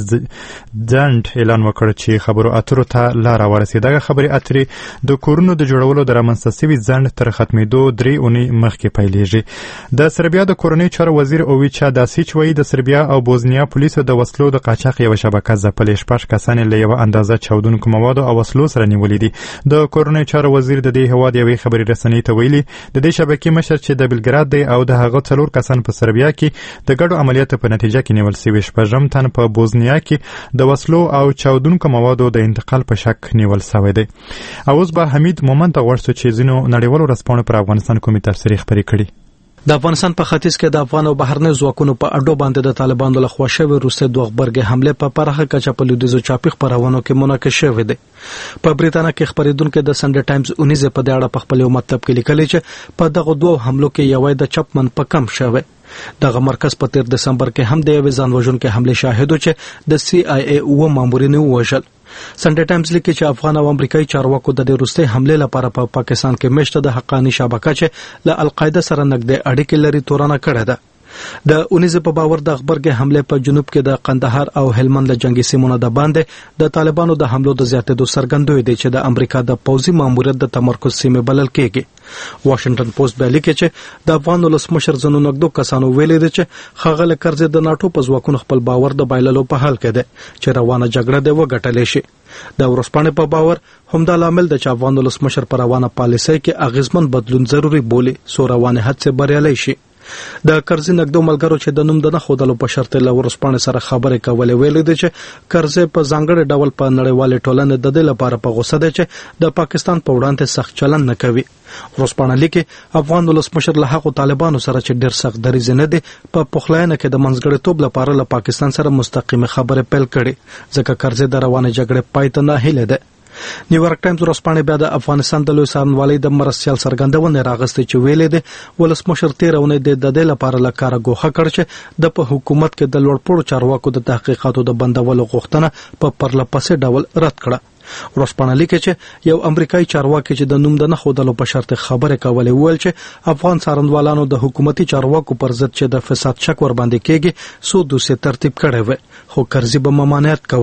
ځنډ اعلان وکړ چې خبرو اترو ته لار ورسي. دغه خبرې اترې د کورونو د جوړولو د رامنځته شوي ځنډ تر ختمېدو 3 اونۍ مخکې پیلېږي. د سربیا د کورنۍ چارو وزیر اوویچا داسیچ وایي د سربیا او بوزنیا پولیسو د وسلو د قاچاق یو شبکه ځپلې. 6 کسان له یو اندازه چاودونکو موادو او وسلو سره نیولې دي. د کورنۍ چارو وزیر د دې هواد یوې خبري رسنۍ ته ویلي د دې شبکې مشر چې د بلګراد دی او د هغه 4 کسان په سربیا کې د ګډو عملیاتو په نتیجه کې نیول شوي. 6 تن په بوزنیا کې د وسلو او چاودونکو موادو د انتقال په شک نیول شوی دی. اوس به حمید مومن ته ورسو چې ځینو نړیوالو ورځپاڼو پر افغانستان کومې تفسیري خبرې کړي. د افغانستان په ختیځ کې د افغان او بهرني ځواکونو په اډو باندې د طالبانو له خوا شوی روسي دوه غبرګي حمله په پراخه کچه په لویدیځو چاپی خبرونو کې منعکس شوې ده. په بریټانیا کې خبرېدونکو د سنډے ټایمز 19 په اړه په خپل مطلب کې لیکلي چې په دغه دوه حملو کې یوې د چپمن په کم شوه. دغه مرکز په 13 دسمبر کې هم د یو ځان وژونکو حمله شاهد و چې د CIA او مامورین وژل. سنډے ټایمز لیکي چې افغان او امریکایي چارواکو د روسي حمله لپاره په پاکستان کې مشته د حقانی شبکه چې له القاعده سره نږدې اړیکې لري تورانه کړې ده. د 19 په باور د خبرګي حمله په جنوب کې د قندهار او هلمند له جنگي سیمونو د باندې د طالبانو د حملو د زیاتېدو څرګندوي دي چې د امریکا د پوځي ماموریت د تمرکز سیمه بلل کېږي. واشنگټن پوسټ به لیکي چې د افغان ولسمشر زنو نګدو کسانو ویلي دي چې خغل کرزه د ناتو په ځواکونو خپل باور د بایللو په حال کې ده چې روانه جګړه د وګټلې شي. د ورسپانې په باور همدا لامل د افغان ولسمشر پر روانه پالیسۍ کې اغیزمن بدلون ضروری بولي سو روانه حد څخه بریالي شي. د کرزي نګدو ملګرو چې د نوم د نه خودلو په شرط له ورسپانې سره خبرې کولې ویلې دي چې کرزه په ځانګړي ډول په نړیوال ټولنې د دې لپاره په غوسه ده چې د پاکستان په وړاندې سخت چلند نه کوي. ورسپانې لیکي افغان ولسمشر له هغو طالبانو سره چې ډېر سخت دریځ نه دي په پخلاینه کې د منځګړیتوب لپاره له پاکستان سره مستقیمه خبرې پیل کړي ځکه کرزه د روانه جګړې پای ته نه هیله ده. نیویارک ټایمز ورسپانې بیا د افغانستان د لوی څارنوالۍ د مرستیال څرګندونه راغستې چې ویلې ده ولسمشر 13 اونۍ د دې لپاره لکاره ګوښه کړ چې د په حکومت کې د لوړپوړو چارواکو د تحقیقاتو د بندولو غوښتنه په پرلپسې ډول رد کړه. ورسپانې لیکي چې یو امریکایي چارواکي چې د نوم د نه خودلو په شرط خبرې کولې ویل چې افغان څارنوالانو د حکومتي چارواکو پر ضد چې د فساد شک ور باندې کېږي سو دوسه ترتیب کړي و خو کرزي به ممانعت کولو.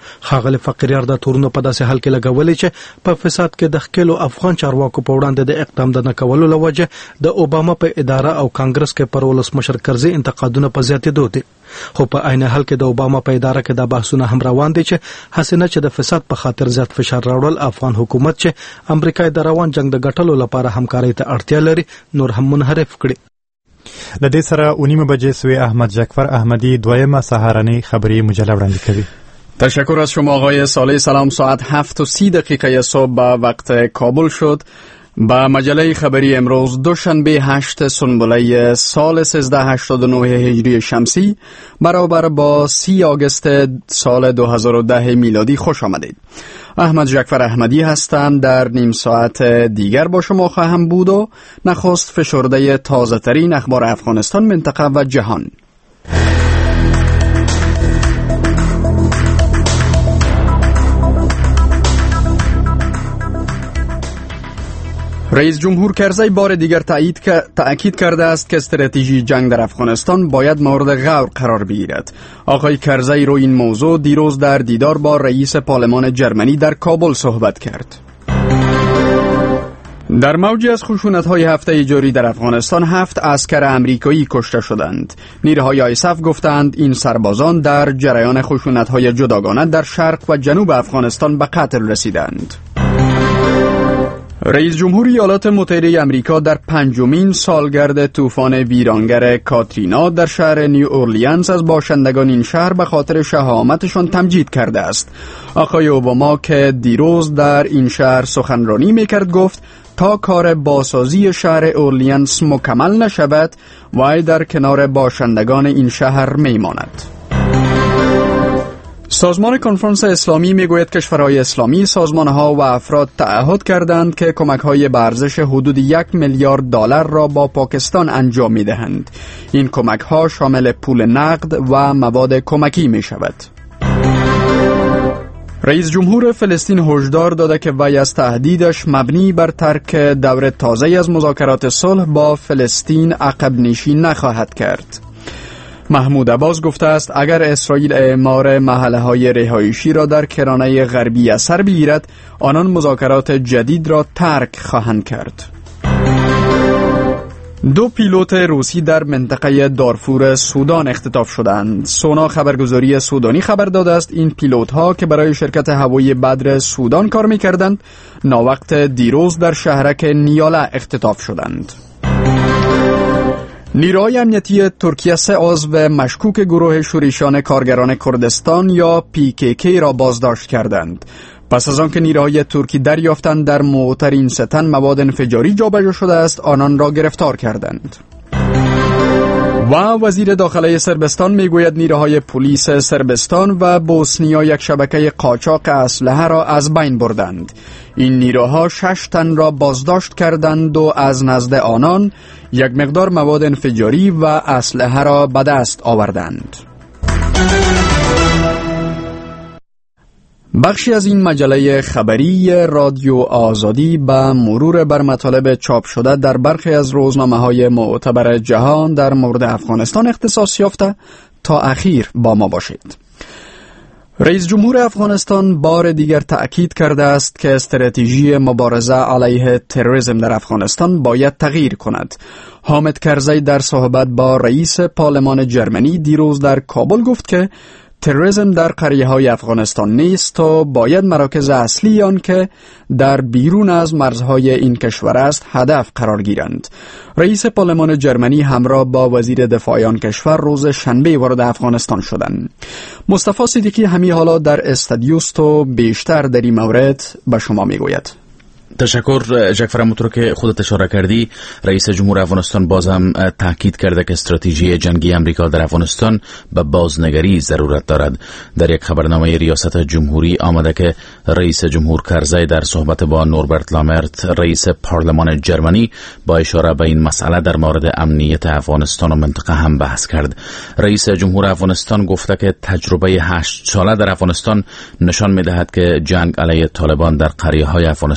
ښاغلی فقیریار د تورونو په داسې حال کې لګولې چې په فساد کې د ښکېلو افغان چارواکو په وړاندې د اقدام د نه کولو له وجه د اوباما په اداره او کانګرس کې پر ولسمشر کرزي انتقادونه په زیاتېدو دي. خو په عین حال کې د اوباما په اداره کې د بحثونه هم روان دي چې حسینه چې د فساد په خاطر زیات فشار راوړل افغان حکومت چې امریکا د روان جنگ د ګټلو لپاره همکارۍ ته اړتیا لري نور هم منحرف کړي. لدې سره 9:30 سوی احمد جعفر احمدی دویمه سهارنی خبری مجله وړاندې کوي. تشکر از شما آقای صالح. سلام. ساعت 7:30 صبح به وقت کابل شد. با مجله خبری امروز دوشنبه 8 سنبله سال 1389 هجری شمسی برابر با 30 آگوست سال 2010 میلادی خوش آمدید. احمد جعفر احمدی هستم. در نیم ساعت دیگر با شما خواهم بود و نخست فشرده تازه ترین اخبار افغانستان، منطقه و جهان. رئیس جمهور کرزی بار دیگر تأکید کرده است که استراتژی جنگ در افغانستان باید مورد غور قرار بگیرد. آقای کرزی روی این موضوع دیروز در دیدار با رئیس پارلمان جرمنی در کابل صحبت کرد. در موجی از خشونت‌های هفته جاری در افغانستان 7 عسکر امریکایی کشته شدند. نیروهای آیسف گفتند این سربازان در جریان خشونت‌های جداگانه در شرق و جنوب افغانستان به قتل رسیدند. رئیس جمهور ایالات متحده آمریکا در 5مین سالگرد طوفان ویرانگر کاترینا در شهر نیو اورلینز از باشندگان این شهر به خاطر شهامتشان تمجید کرده است. آقای اوباما که دیروز در این شهر سخنرانی میکرد گفت تا کار بازسازی شهر اورلینز مکمل نشود وی در کنار باشندگان این شهر میماند. سازمان کنفرانس اسلامی میگوید کشورهای اسلامی، سازمانها و افراد تعهد کردند که کمک‌های به ارزش حدود 1 میلیارد دلار را با پاکستان انجام می‌دهند. این کمک‌ها شامل پول نقد و مواد کمکی می‌شود. رئیس جمهور فلسطین هشدار داده که وی از تهدیدش مبنی بر ترک دور تازه از مذاکرات صلح با فلسطین عقب نشینی نخواهد کرد. محمود عباس گفته است اگر اسرائیل اعمار محله‌های رهایشی را در کرانه غربی از سر بگیرد آنان مذاکرات جدید را ترک خواهند کرد. 2 پیلوت روسی در منطقه دارفور سودان اختطاف شدند. سونا خبرگزاری سودانی خبر داده است این پیلوت‌ها که برای شرکت هوایی بدر سودان کار می‌کردند ناوقت دیروز در شهرک نیالا اختطاف شدند. نیروهای امنیتی ترکیه 3 عضو مشکوک گروه شورشیان کارگران کردستان یا PKK را بازداشت کردند. پس از آنکه نیروهای ترکی دریافتند در موتر این 3 تن مواد انفجاری جابجا شده است، آنان را گرفتار کردند. و وزیر داخله صربستان میگوید نیروهای پلیس صربستان و بوسنیا یک شبکه قاچاق اسلحه را از بین بردند. این نیروها 6 تن را بازداشت کردند و از نزد آنان یک مقدار مواد انفجاری و اسلحه را به دست آوردند. بخشی از این مجله خبری رادیو آزادی به مرور بر مطالب چاپ شده در برخی از روزنامه‌های معتبر جهان در مورد افغانستان اختصاص یافته تا اخیر با ما باشید. رئیس جمهور افغانستان بار دیگر تأکید کرده است که استراتژی مبارزه علیه تروریسم در افغانستان باید تغییر کند. حامد کرزی در صحبت با رئیس پارلمان جرمنی دیروز در کابل گفت که تروریسم در قریه‌های افغانستان نیست و باید مراکز اصلی آن که در بیرون از مرزهای این کشور است هدف قرار گیرند. رئیس پارلمان جرمنی همراه با وزیر دفاع آن کشور روز شنبه وارد افغانستان شدند. مصطفی صدیقی همین حالا در استادیوست و بیشتر در این مورد به شما میگوید. تشکر جعفر. همونطور که خودت اشاره کردی رئیس جمهور افغانستان باز هم تاکید کرده که استراتژی جنگی امریکا در افغانستان به بازنگری ضرورت دارد. در یک خبرنامه ریاست جمهوری آمده که رئیس جمهور کرزی در صحبت با نوربرت لامرت رئیس پارلمان جرمنی با اشاره به این مسئله در مورد امنیت افغانستان و منطقه هم بحث کرد. رئیس جمهور افغانستان گفته که تجربه 8 ساله در افغانستان نشان می‌دهد که جنگ علیه طالبان در قریه‌های افغانستان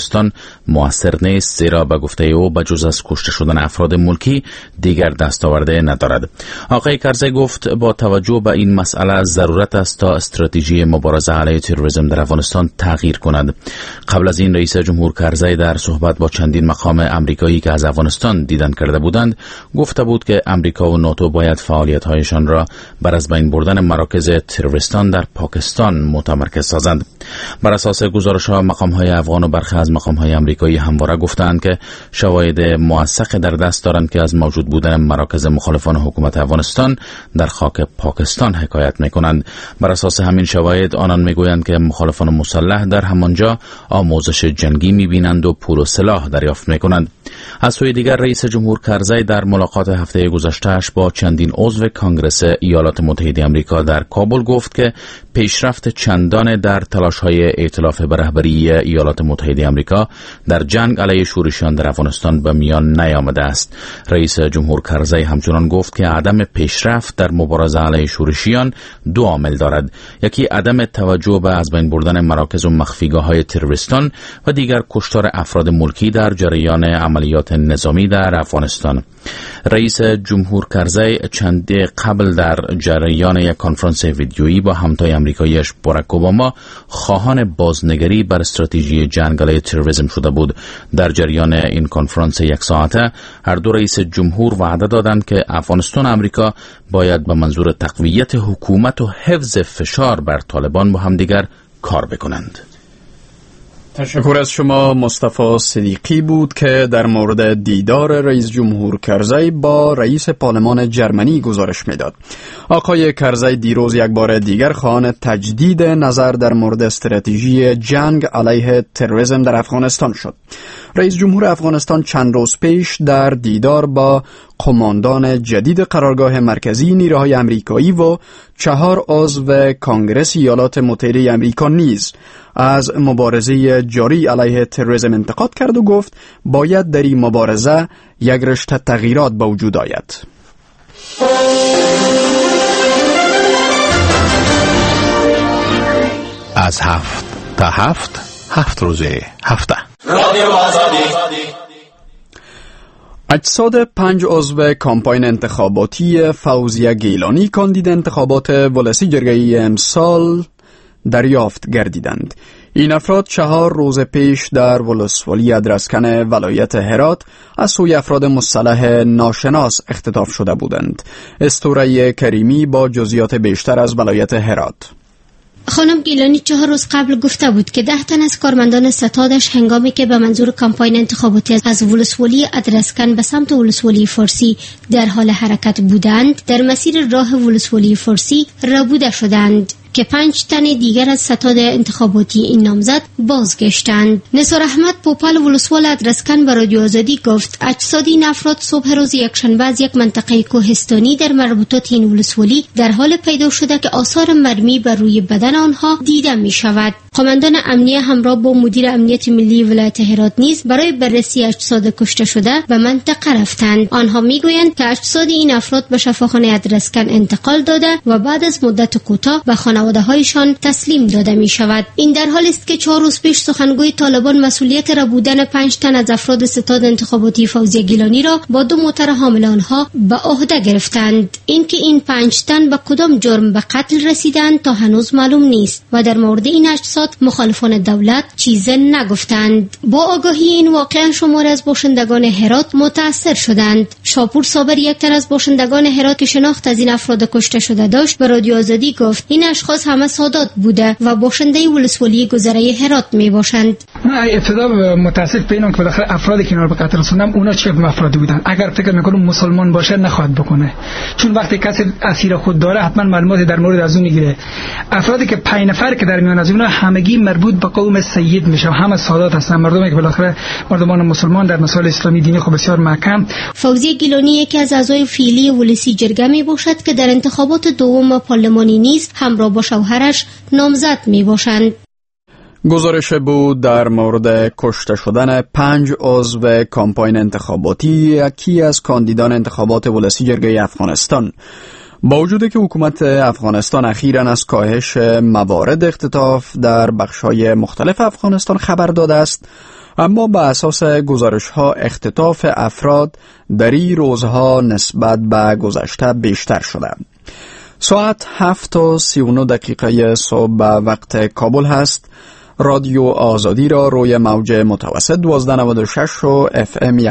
موثر نیست، زیرا به گفته او بجز از کشته شدن افراد ملکی دیگر دستاورده ندارد. آقای کرزی گفت با توجه به این مسئله ضرورت است تا استراتژی مبارزه علیه تروریسم در افغانستان تغییر کند. قبل از این رئیس جمهور کرزی در صحبت با چندین مقام امریکایی که از افغانستان دیدن کرده بودند گفته بود که امریکا و ناتو باید فعالیت‌هایشان را بر از بین بردن مراکز تروریستان در پاکستان متمرکز سازند. بر اساس گزارش‌ها مقام‌های افغان و برخی از مقام‌های امریکایی همواره گفتند که شواهد موثق در دست دارند که از موجود بودن مراکز مخالفان حکومت افغانستان در خاک پاکستان حکایت می‌کنند. بر اساس همین شواهد آنان می‌گویند که مخالفان مسلح در همانجا آموزش جنگی می‌بینند و پول و سلاح دریافت می‌کنند. از سوی دیگر رئیس جمهور کرزی در ملاقات هفته گذشته‌اش با چندین عضو کانگرس ایالات متحده آمریکا در کابل گفت که پیشرفت چندان در تلاش‌های ائتلاف به رهبری ایالات متحده آمریکا در جنگ علیه شورشیان در افغانستان به میان نیامده است. رئیس جمهور کرزی همچنان گفت که عدم پیشرفت در مبارزه علیه شورشیان دو عامل دارد: یکی عدم توجه به از بین بردن مراکز و مخفیگاه‌های تروریستان و دیگر کشتار افراد ملکی در جریان عملیات نظامی در افغانستان. رئیس جمهور کرزی چند قبل در جریان یک کنفرانس ویدیویی با همتای آمریکاییش باراک اوباما خواهان بازنگری بر استراتژی جنگ علیه تروریسم شده بود. در جریان این کنفرانس یک ساعته هر دو رئیس جمهور وعده دادند که افغانستان و آمریکا باید به منظور تقویت حکومت و حفظ فشار بر طالبان با همدیگر کار بکنند. تشکر از شما. مصطفی صدیقی بود که در مورد دیدار رئیس جمهور کرزی با رئیس پارلمان جرمنی گزارش میداد. آقای کرزی دیروز یک بار دیگر خواهان تجدید نظر در مورد استراتژی جنگ علیه تروریسم در افغانستان شد. رئیس جمهور افغانستان چند روز پیش در دیدار با قماندان جدید قرارگاه مرکزی نیروهای امریکایی و 4 عضو کانگرس ایالات متحده آمریکا نیز از مبارزه جاری علیه تروریسم انتقاد کرد و گفت باید در این مبارزه یک رشته تغییرات به وجود آید. از 7 تا 7 روز هفته رادیو آزادی. اجساد 5 عضو کمپاین انتخاباتی فوزیه گیلانی کاندید انتخابات ولسی جرگه‌ای امسال دریافت گردیدند. این افراد 4 روز پیش در ولسوالی ادرسکن ولایت هرات از سوی افراد مسلح ناشناس اختطاف شده بودند. استوره کریمی با جزئیات بیشتر از ولایت هرات. خانم گیلانی 4 روز قبل گفته بود که 10 تن از کارمندان ستادش هنگامی که به منظور کمپاین انتخاباتی از ولسوالی ادرسکن به سمت ولسوالی فارسی در حال حرکت بودند، در مسیر راه ولسوالی فارسی ربوده شدند که 5 تن دیگر از ستاد انتخاباتی این نامزد بازگشتند. نثار احمد پوپال ولسوال ادرسکن به رادیو آزادی گفت اجساد این افراد صبح روز یکشنبه از یک منطقه کوهستانی در مربوطات این ولسوالی در حال پیدا شده که آثار مرمی بر روی بدن آنها دیده می شود. قماندان امنیه همراه با مدیر امنیت ملی ولایت هرات نیز برای بررسی اجساد کشته شده به منطقه رفتند. آنها میگویند که اجساد این افراد به شفاخانه ادرسکن انتقال داده و بعد از مدت کوتاه به خانواده‌هایشان تسلیم داده می شود. این در حالی است که 4 روز پیش سخنگوی طالبان مسئولیت ربودن 5 تن از افراد ستاد انتخاباتی فوزیه گیلانی را با 2 موتر حامل آنها به عهده گرفتند. اینکه این 5 تن به کدام جرم به قتل رسیدند تا هنوز معلوم نیست و در مورد این اجساد مخالفان دولت چیزی نگفتند. با آگاهی این واقعه شمار از باشندگان هرات متاثر شدند. شاپور صابر، یک تن از باشندگان هرات که شناخت از این افراد کشته شده داشت، به رادیو آزادی گفت این اشخاص همه سادات بوده و باشنده ولسوالی گذره هرات می باشند. من ابتدا متاسف بینم که بالاخره افرادی که اینا رو به قتل رسوندن اونا چه افرادی بودن. اگر فکر میکنم مسلمان باشه نخواهد بکنه، چون وقتی کسی اسیر خود داره حتما معلوماتی در مورد از اون میگیره. افرادی که 5 نفر که در میان از اونها همگی مربوط به قوم سید میشه، همه سادات هستن، مردمی که بالاخره مردمان مسلمان در مسائل اسلامی دینی خو بسیار محکم. فوزیه گیلانی یکی از اعضای فعلی ولسی جرگه می باشد که در انتخابات دوم پارلمانی نیز همراه با شوهرش نامزد می باشند. گزارش بود در مورد کشته شدن 5 عضو کمپاین انتخاباتی یکی از کاندیدان انتخابات ولسی جرگه افغانستان. با وجودی که حکومت افغانستان اخیراً از کاهش موارد اختطاف در بخش‌های مختلف افغانستان خبر داده است، اما به اساس گزارش‌ها اختطاف افراد در این روزها نسبت به گذشته بیشتر شده. ساعت 7:39 صبح به وقت کابل هست. رادیو آزادی را روی موج متوسط 1296 و FM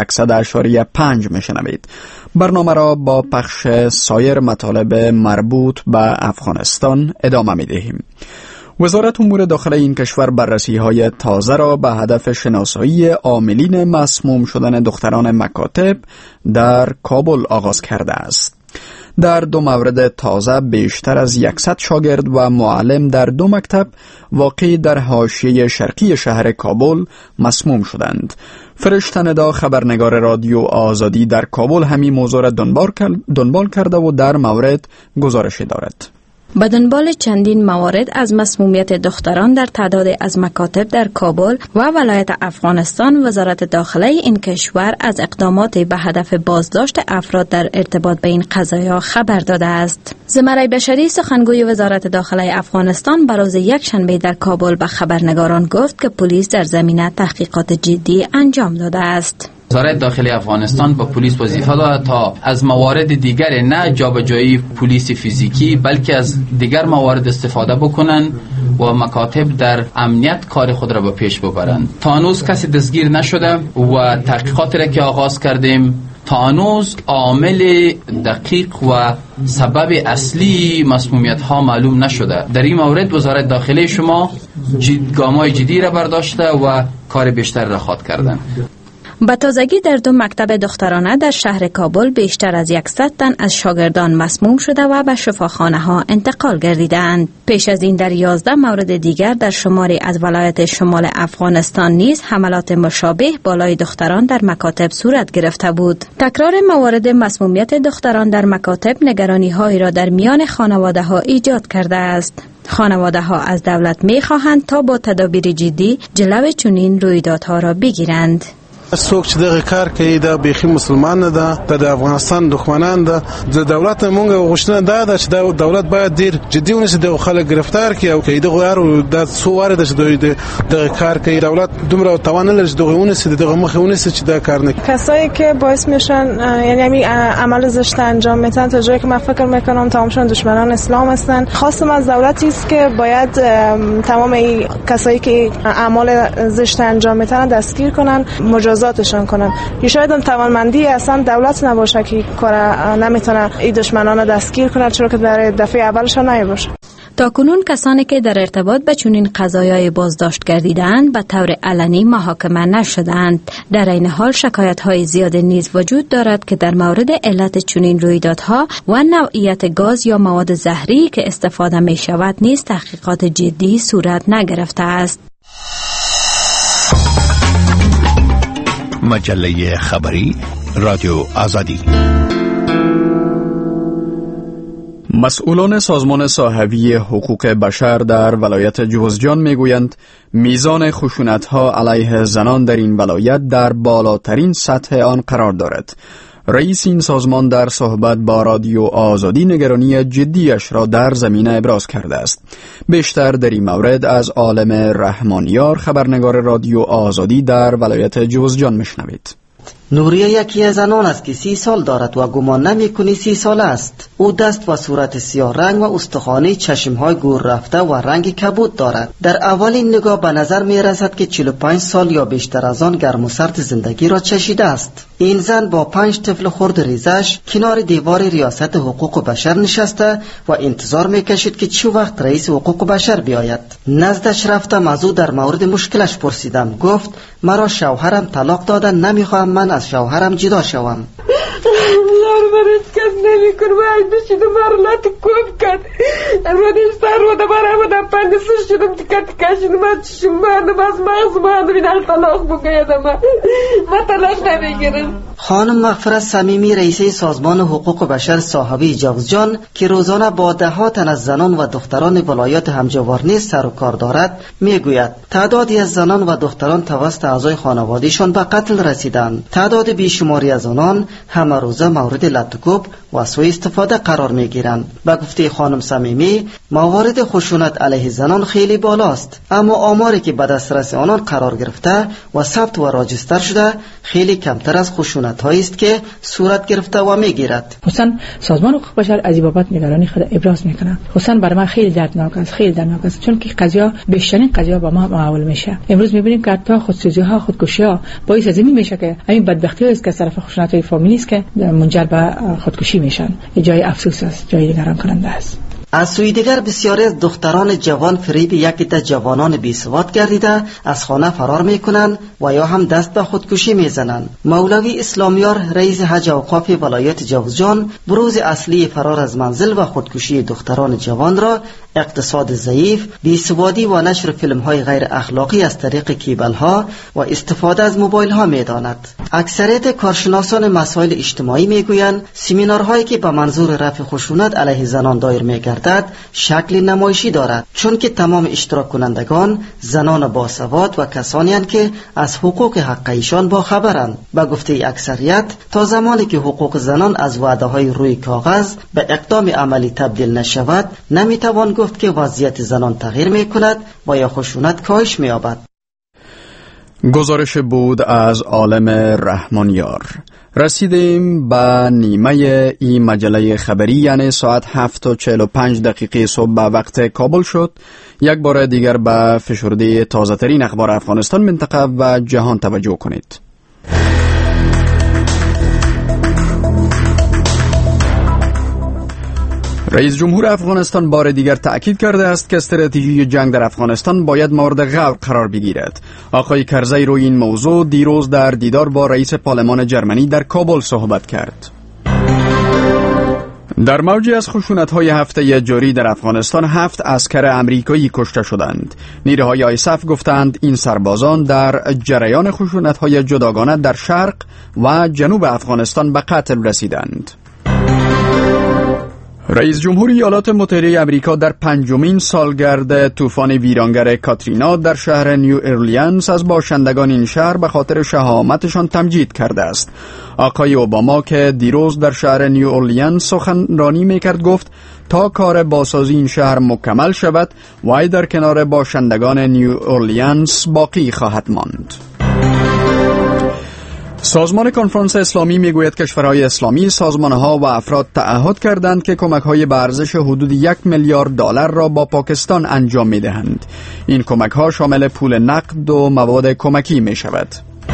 100.5 میشنوید. برنامه را با پخش سایر مطالب مربوط به افغانستان ادامه میدهیم. وزارت امور داخلی این کشور بررسی‌های تازه را به هدف شناسایی عاملین مسموم شدن دختران مکاتب در کابل آغاز کرده است. در 2 مورد تازه بیشتر از 100 شاگرد و معلم در 2 مکتب واقع در حاشیه شرقی شهر کابل مسموم شدند. فرشته ندا خبرنگار رادیو آزادی در کابل همین موضوع را دنبال کرده و در مورد گزارشی دارد. به دنبال چندین موارد از مسمومیت دختران در تعداد از مکاتب در کابل و ولایت افغانستان، وزارت داخلی این کشور از اقدامات به هدف بازداشت افراد در ارتباط به این قضایا خبر داده است. زمره بشری سخنگوی وزارت داخلی افغانستان به روز یکشنبه در کابل به خبرنگاران گفت که پلیس در زمینه تحقیقات جدی انجام داده است. وزارت داخلی افغانستان به پلیس وظیفه داده تا از موارد دیگر نه جابجایی پلیس فیزیکی بلکه از دیگر موارد استفاده بکنن و مکاتب در امنیت کار خود را به پیش ببرند. تا هنوز کسی دستگیر نشده و تحقیقاتی را که آغاز کردیم تا هنوز عامل دقیق و سبب اصلی مسمومیت ها معلوم نشده. در این مورد وزارت داخلی شما گام‌های جدی را برداشته و کار بیشتر را خواهد کردن. به تازگی در 2 مکتب دخترانه در شهر کابل بیشتر از 100 تن از شاگردان مسموم شده و به شفاخانه ها انتقال گردیدند. پیش از این در 11 مورد دیگر در شماری از ولایت شمال افغانستان نیز حملات مشابه بالای دختران در مکاتب صورت گرفته بود. تکرار موارد مسمومیت دختران در مکاتب نگرانی هایی را در میان خانواده ها ایجاد کرده است. خانواده ها از دولت می خواهند تا با تدابیر جدی جلوی چنین رویدادها را بگیرند. څوک چې دغه کار کوي دا بیخي مسلمان نه ده، د افغانستان دښمنان ده. د دولت مونږ غوښتنه ده چې دا دولت باید ډیر جدي ونیسي، د خلک گرفتار کړي او کې دغه یارو د څو واره د دغه کار کوي. دولت دومره توان نه لري چې دغه ونیسي، دغه مخه ونیسي چې دا کار نه. کسایی که باعث میشن یعنی همین عمل زشت انجام میدن تا جایی که من فکر میکنم تمامشون دشمنان اسلام هستن. خواستم از دولتی است که باید تمام این کسایی که اعمال زشت انجام میدن دستگیر کنن، مجازاتشان کنن. یا شاید هم توانمندی اصلا دولت نباشه که کار نمیتونه این دشمنان رو دستگیر کنه، چرا که در دفعه اولش نمیباشه. تاکنون کسانی که در ارتباط به چنین قضایای بازداشت گردیدند به طور علنی محاکمه نشدند. در این حال شکایت‌های زیاد نیز وجود دارد که در مورد علت چنین رویدادها و نوعیت گاز یا مواد زهری که استفاده می شود نیز تحقیقات جدی صورت نگرفته است. مجله خبری رادیو آزادی. مسئولان سازمان صاحبی حقوق بشر در ولایت جوزجان میگویند میزان خشونت‌ها علیه زنان در این ولایت در بالاترین سطح آن قرار دارد. رئیس این سازمان در صحبت با رادیو آزادی نگرانی جدیش را در زمینه ابراز کرده است. بیشتر در این مورد از عالم رحمانیار خبرنگار رادیو آزادی در ولایت جوزجان میشنوید. نوریه یکی از زنان است که 30 سال دارد و گمان نمی‌کنی 30 سال است. او دست و صورت سیاه رنگ و استخوانی، چشم‌های گور رفته و رنگ کبود دارد. در اولین نگاه به نظر می‌رسد که 45 سال یا بیشتر از آن گرم و سرد زندگی را چشیده است. این زن با 5 طفل خرد ریزش کنار دیوار ریاست حقوق بشر نشسته و انتظار می‌کشید که چه وقت رئیس حقوق بشر بیاید. نزدش رفتم، از او در مورد مشکلش پرسیدم. گفت مرا شوهرم طلاق داده، نمی‌خواهم من از شوهرم جدا شوم. یار برش کس نمی‌کنه و این بشیدم مرلت کوب کرد. رودش سر رو دبارم و پندسش شدم تکت کشیدم چشم بردم از مغز بردم این طلاق بگیدم. ما طلاق نمیگیرم. خانم مغفرت صمیمی رئیس سازمان حقوق بشر صاحبی جوزجان که روزانه با دهات از زنان و دختران ولایات همجوار نیز سر و کار دارد میگوید تعدادی از زنان و دختران توسط اعضای خانوادهشان به قتل رسیدند. تعداد بیشماری از آنان همه روزه مورد لطکوب و سوء استفاده قرار می گیرند. به گفته خانم صمیمی، موارد خشونت علیه زنان خیلی بالاست، اما آماری که به دسترس آنان قرار گرفته و ثبت و راجستر شده خیلی کمتر از خشونت هایی است که صورت گرفته و می گیرد. حسن سازمان حقوق بشر از این بابت نگرانی خود ابراز میکنه. حسن برای من خیلی دردناک است، چون که قضیه بیشترین قضیه با ما معامله میشه. امروز میبینیم که حتی خودسوزی ها، خودکشی ها باعث از این میشه که این بدبختی است که از طرف خشونت های فامیلی است که منجر به خودکشی میشن. جای افسوس است، جای نگران کننده است. از سوی دیگر بسیاری از دختران جوان فریب یک عده جوانان بیسواد گردیده از خانه فرار میکنند و یا هم دست به خودکشی میزنند. مولوی اسلامیار رئیس حج اوقاف ولایت جوزجان بروز اصلی فرار از منزل و خودکشی دختران جوان را اقتصاد ضعیف، بیسوادی و نشر فیلم های غیر اخلاقی از طریق کیبل ها و استفاده از موبایل ها میداند. اکثریت کارشناسان مسائل اجتماعی میگویند سمینارهایی که به منظور رفع خشونت علیه زنان دایر میگردد شکل نمایشی دارد، چون که تمام اشتراک کنندگان زنان باسواد و کسانی اند که از حقوق حق ایشان با خبرند. به گفته اکثریت تا زمانی که حقوق زنان از وعده های روی کاغذ به اقدام عملی تبدیل نشود نمیتوان گفت که وضعیت زنان تغییر میکند و یا خشونت کاهش مییابد. گزارش بود از عالم رحمانیار. رسیدیم به نیمه این مجله خبری، یعنی ساعت 7:45 صبح به وقت کابل شد. یک بار دیگر به فشرده تازه ترین اخبار افغانستان، منطقه و جهان توجه کنید. رئیس جمهور افغانستان بار دیگر تأکید کرده است که استراتژی جنگ در افغانستان باید مورد غور قرار بگیرد. آقای کرزی روی این موضوع دیروز در دیدار با رئیس پارلمان جرمنی در کابل صحبت کرد. در موجی از خشونت‌های هفته جاری در افغانستان 7 عسکر امریکایی کشته شدند. نیروهای آیسف گفتند این سربازان در جریان خشونت‌های جداگانه در شرق و جنوب افغانستان به قتل رسیدند. رئیس جمهور ایالات متحده آمریکا در 5مین سالگرد طوفان ویرانگر کاترینا در شهر نیو اورلینز از باشندگان این شهر به خاطر شهامتشان تمجید کرده است. آقای اوباما که دیروز در شهر نیو اورلینز سخنرانی میکرد گفت تا کار بازسازی این شهر مکمل شود وی در کنار باشندگان نیو اورلینز باقی خواهد ماند. سازمان کنفرانس اسلامی میگوید کشورهای اسلامی، سازمانها و افراد تعهد کردند که کمک‌های به ارزش حدود 1 میلیارد دلار را با پاکستان انجام می‌دهند. این کمک‌ها شامل پول نقد و مواد کمکی می‌شود.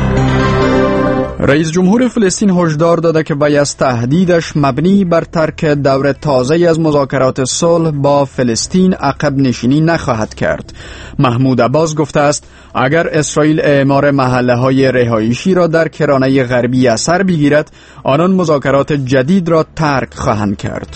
رئیس جمهور فلسطین هشدار داده که وی از تهدیدش مبنی بر ترک دور تازه‌ای از مذاکرات صلح با فلسطین عقب نشینی نخواهد کرد. محمود عباس گفته است اگر اسرائیل اعمار محله‌های رهایشی را در کرانه غربی اثر بگیرد، آنان مذاکرات جدید را ترک خواهند کرد.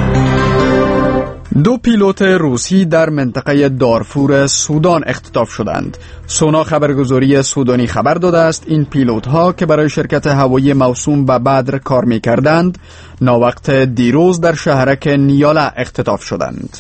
2 پیلوت روسی در منطقه دارفور سودان اختطاف شدند. سونا خبرگزاری سودانی خبر داده است این پیلوت‌ها که برای شرکت هوایی موسوم به بدر کار می‌کردند، ناوقت دیروز در شهرک نیالا اختطاف شدند.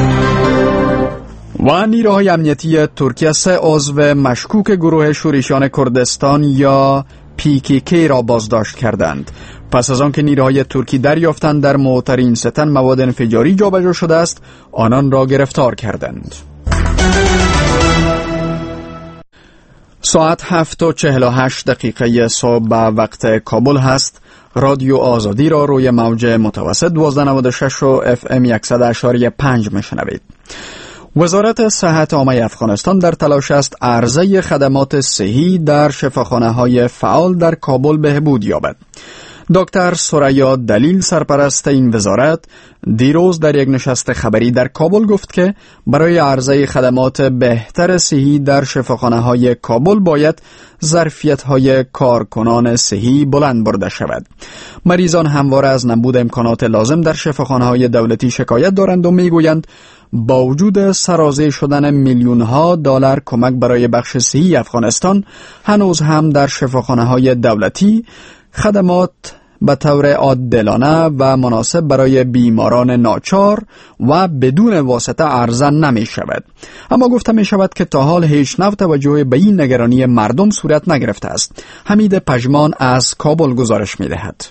و نیروهای امنیتی ترکیه 3 عضو مشکوک گروه شورشیان کردستان یا PKK را بازداشت کردند. پس از آنکه نیروهای ترکی دریافتند در موترین ستن مواد انفجاری جابجا شده است، آنان را گرفتار کردند. ساعت 7:48 صبح به وقت کابل هست. رادیو آزادی را روی موج متوسط 1296 و FM 100.5 میشنوید. وزارت صحت عامه افغانستان در تلاش است عرضه خدمات صحی در شفاخانه‌های فعال در کابل بهبود یابد. دکتر ثریا دلیل سرپرست این وزارت دیروز در یک نشست خبری در کابل گفت که برای عرضه خدمات بهتر صحی در شفاخانه‌های کابل باید ظرفیت‌های کارکنان صحی بلند برده شود. مریضان همواره از نبود امکانات لازم در شفاخانه‌های دولتی شکایت دارند و میگویند با وجود سرازیر شدن میلیون‌ها دلار کمک برای بخش صحی افغانستان، هنوز هم در شفاخانه‌های دولتی خدمات به طور عادلانه و مناسب برای بیماران ناچار و بدون واسطه عرضه نمی شود. اما گفته می شود که تا حال هیچ نوع توجه به این نگرانی مردم صورت نگرفته است. حمید پژمان از کابل گزارش می دهد.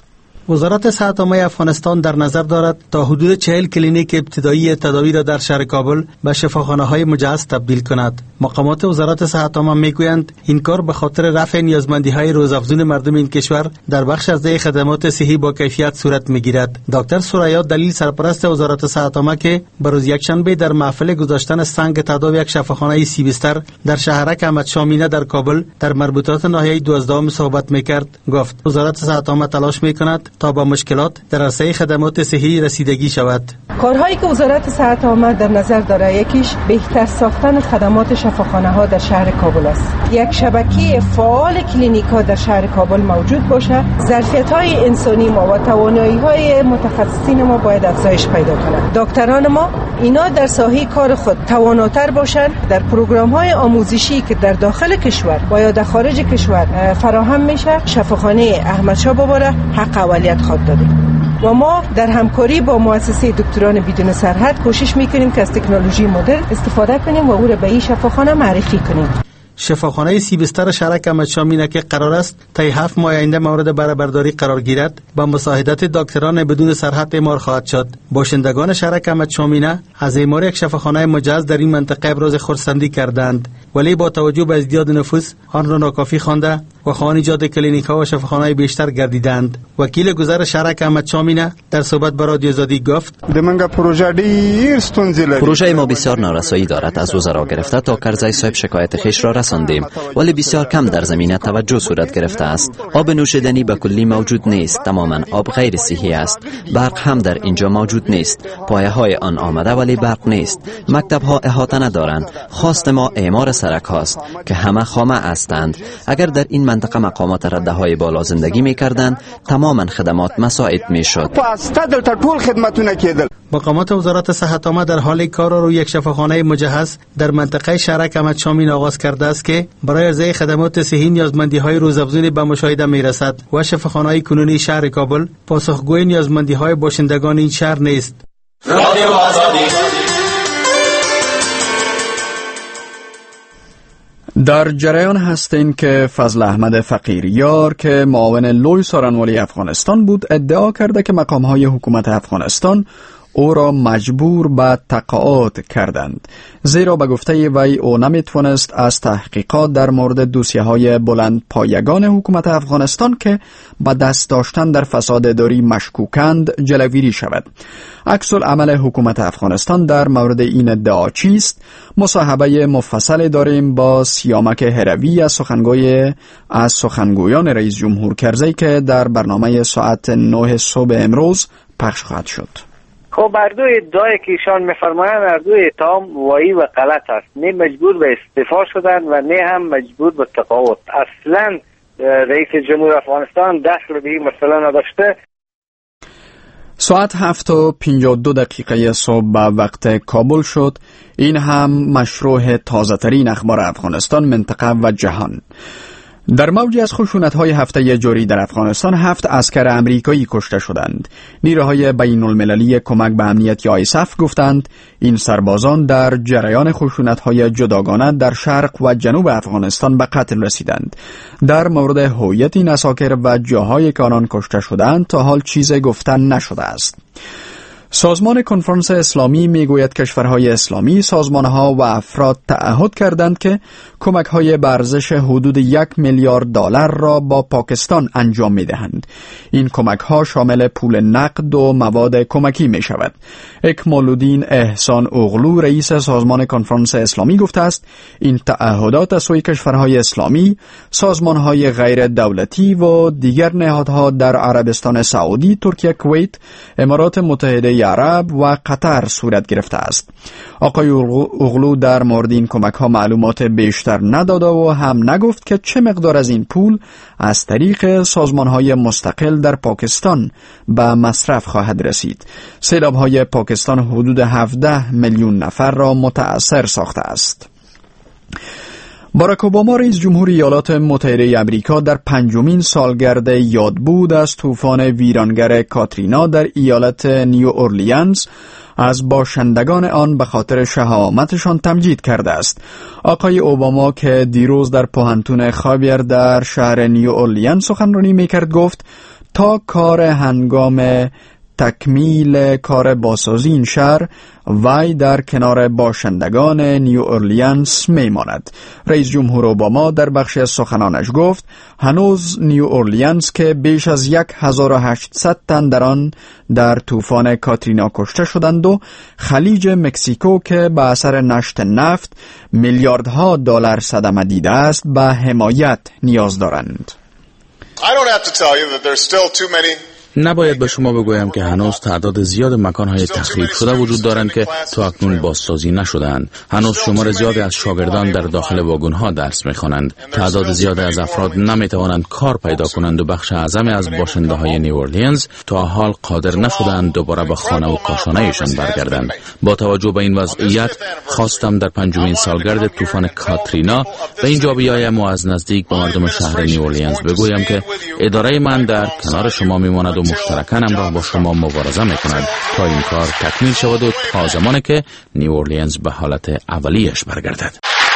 وزارت صحت عامه افغانستان در نظر دارد تا حدود 40 کلینیک ابتدایی تداوی را در شهر کابل به شفاخانه‌های مجهز تبدیل کند. مقامات وزارت صحت عامه میگویند این کار به خاطر رفع نیازمندی‌های روزافزون مردم این کشور در بخش از خدمات صحی با کیفیت صورت میگیرد. دکتر سوریا دلیل سرپرست وزارت صحت عامه که به روز یکشنبه در محفل گذاشتن سنگ تداوی یک شفاخانه 30 بستر در شهرک احمد شامینه در کابل در مربوطات ناحیه 12 صحبت میکرد. گفت وزارت صحت عامه تلاش میکند تا با مشکلات در عرصه خدمات صحی رسیدگی شود. کارهایی که وزارت صحت عامه در نظر دارد یکیش بهتر ساختن خدمات شفاخانه ها در شهر کابل است. یک شبکه فعال کلینیک ها در شهر کابل موجود باشد. ظرفیت های انسانی ما و توانایی های متخصصین ما باید افزایش پیدا کند. دکتران ما اینا در ساحه کار خود تواناتر باشند. در پروگرام های آموزشی که در داخل کشور و یا در خارج کشور فراهم میشه شفاخانه احمد شاه بابا را حق اولیت خود داده و ما در همکاری با مؤسسه دکتران بدون سرحد کوشش میکنیم که از تکنولوژی مدرن استفاده کنیم و او را به این شفاخانه معرفی کنیم. شفاخانه 30 بستر شهرک احمد شامینه که قرار است تا 7 ماه آینده مورد برداری قرار گیرد با مساعدت دکتران بدون سرحد اعمار خواهد شد. باشندگان شهرک احمد شامینه از اعمار یک شفاخانه مجهز در این منطقه ابراز خرسندی کردند، ولی با توجه به ازدیاد نفوس آن را ناکافی خوانده و خواهان ایجاد کلینیک‌ها و شفاخانه‌های بیشتر گردیدند. وکیل گذر شهرک احمد شامینه در صحبت با رادیو آزادی گفت پروژه ما بسیار نارسایی دارد. از وزرا گرفته تا کرزی صاحب شکایت خیش را رساندیم، ولی بسیار کم در زمینه توجه صورت گرفته است. آب نوشیدنی به کلی موجود نیست، تماما آب غیر صحی است. برق هم در اینجا موجود نیست، پایه های آن آمده ولی برق نیست. مکتب ها احاطه ندارند. خواست ما اعمار سرک هاست که همه خامه هستند. اگر در این منطقه مقامات رده های بالا زندگی می‌کردند تماما خدمات مساعد می‌شد. مقامات وزارت صحت عامه در حال کار روی یک شفاخانه مجهز در منطقه شهرک احمد شامین آغاز کرده است که برای عرضه خدمات صحی نیازمندی‌های روزافزون به مشاهده می‌رسد و شفاخانه‌های کنونی شهر کابل پاسخگوی نیازمندی‌های باشندگان این شهر نیست. در جریان هستیم که فضل احمد فقیریار که معاون لوی سارنوالی افغانستان بود ادعا کرده که مقام‌های حکومت افغانستان او را مجبور به تقاعد کردند، زیرا به گفته وی او نمیتوانست از تحقیقات در مورد دوسیه‌های بلند پایگان حکومت افغانستان که به دست داشتن در فساد اداری مشکوکند جلوگیری شود. عکس العمل حکومت افغانستان در مورد این ادعا چیست؟ مصاحبه مفصل داریم با سیامک هروی از سخنگویان رئیس جمهور کرزی که در برنامه ساعت 9 صبح امروز پخش خواهد شد. خب هر دو ادعایی که ایشان می‌فرمایند هر دو اتهام واهی و غلط است. نه مجبور به استعفا شدند و نه هم مجبور به تقاعد. اصلا رئیس جمهور افغانستان دخل به این مسئله نداشته. ساعت 7:52 صبح به وقت کابل شد. این هم مشروع تازه‌ترین اخبار افغانستان، منطقه و جهان. در موجی از خشونت‌های هفته جاری در افغانستان 7 عسکر امریکایی کشته شدند. نیروهای بین‌المللی کمک به امنیت یا آیسف گفتند این سربازان در جریان خشونت‌های جداگانه در شرق و جنوب افغانستان به قتل رسیدند. در مورد هویت این عساکر و جاهایی که آنان کشته شدند تا حال چیزی گفتن نشده است. سازمان کنفرانس اسلامی میگوید کشورهای اسلامی، سازمانها و افراد تعهد کردند که کمک‌های به ارزش حدود 1 میلیارد دلار را با پاکستان انجام می‌دهند. این کمک‌ها شامل پول نقد و مواد کمکی می‌شود. اکمال‌الدین احسان اوغلو رئیس سازمان کنفرانس اسلامی گفته است این تعهدات از سوی کشورهای اسلامی، سازمان‌های غیر دولتی و دیگر نهادها در عربستان سعودی، ترکیه، کویت، امارات متحده عرب و قطر صورت گرفته است. آقای اوغلو در مورد این کمک‌ها معلومات بیشتر نداده و هم نگفت که چه مقدار از این پول از طریق سازمان‌های مستقل در پاکستان به مصرف خواهد رسید. سیلاب‌های پاکستان حدود 17 میلیون نفر را متأثر ساخته است. باراک اوباما رئیس جمهور ایالات متحده آمریکا در 5مین سالگرد یادبود از طوفان ویرانگر کاترینا در ایالت نیو اورلینز از باشندگان آن به خاطر شهامتشان تمجید کرده است. آقای اوباما که دیروز در پوهنتون خاویر در شهر نیو اورلینز سخنرانی میکرد گفت تا کار هنگام تکمیل کار بازسازی این شهر وی در کنار باشندگان نیو اورلینز میماند. رئیس جمهور اوباما در بخشی از سخنانش گفت هنوز نیو اورلینز که بیش از 1800 تن در آن در طوفان کاترینا کشته شدند و خلیج مکزیکو که به اثر نشت نفت میلیاردها دلار صدمه دیده است به حمایت نیاز دارند. نباید به شما بگویم که هنوز تعداد زیاد مکانهای تخریب شده وجود دارند که تا اکنون بازسازی نشدند. هنوز شمار زیادی از شاگردان در داخل واگن‌ها درس می‌خوانند. تعداد زیادی از افراد نمی‌توانند کار پیدا کنند و بخش اعظمی از باشنده‌های نیو اورلینز تا حال قادر نشدند دوباره به خانه و کاشانه‌شان برگردند. با توجه به این وضعیت خواستم در 5مین سالگرد طوفان کاترینا به اینجا بیایم و از نزدیک به مردم شهر نیو اورلینز بگویم که اداره من در کنار شما می‌ماند و مشترکاً همراه با شما مبارزه می‌کند تا این کار تکمیل شود و تا زمانی که نیو اورلینز به حالت اولیش برگردد.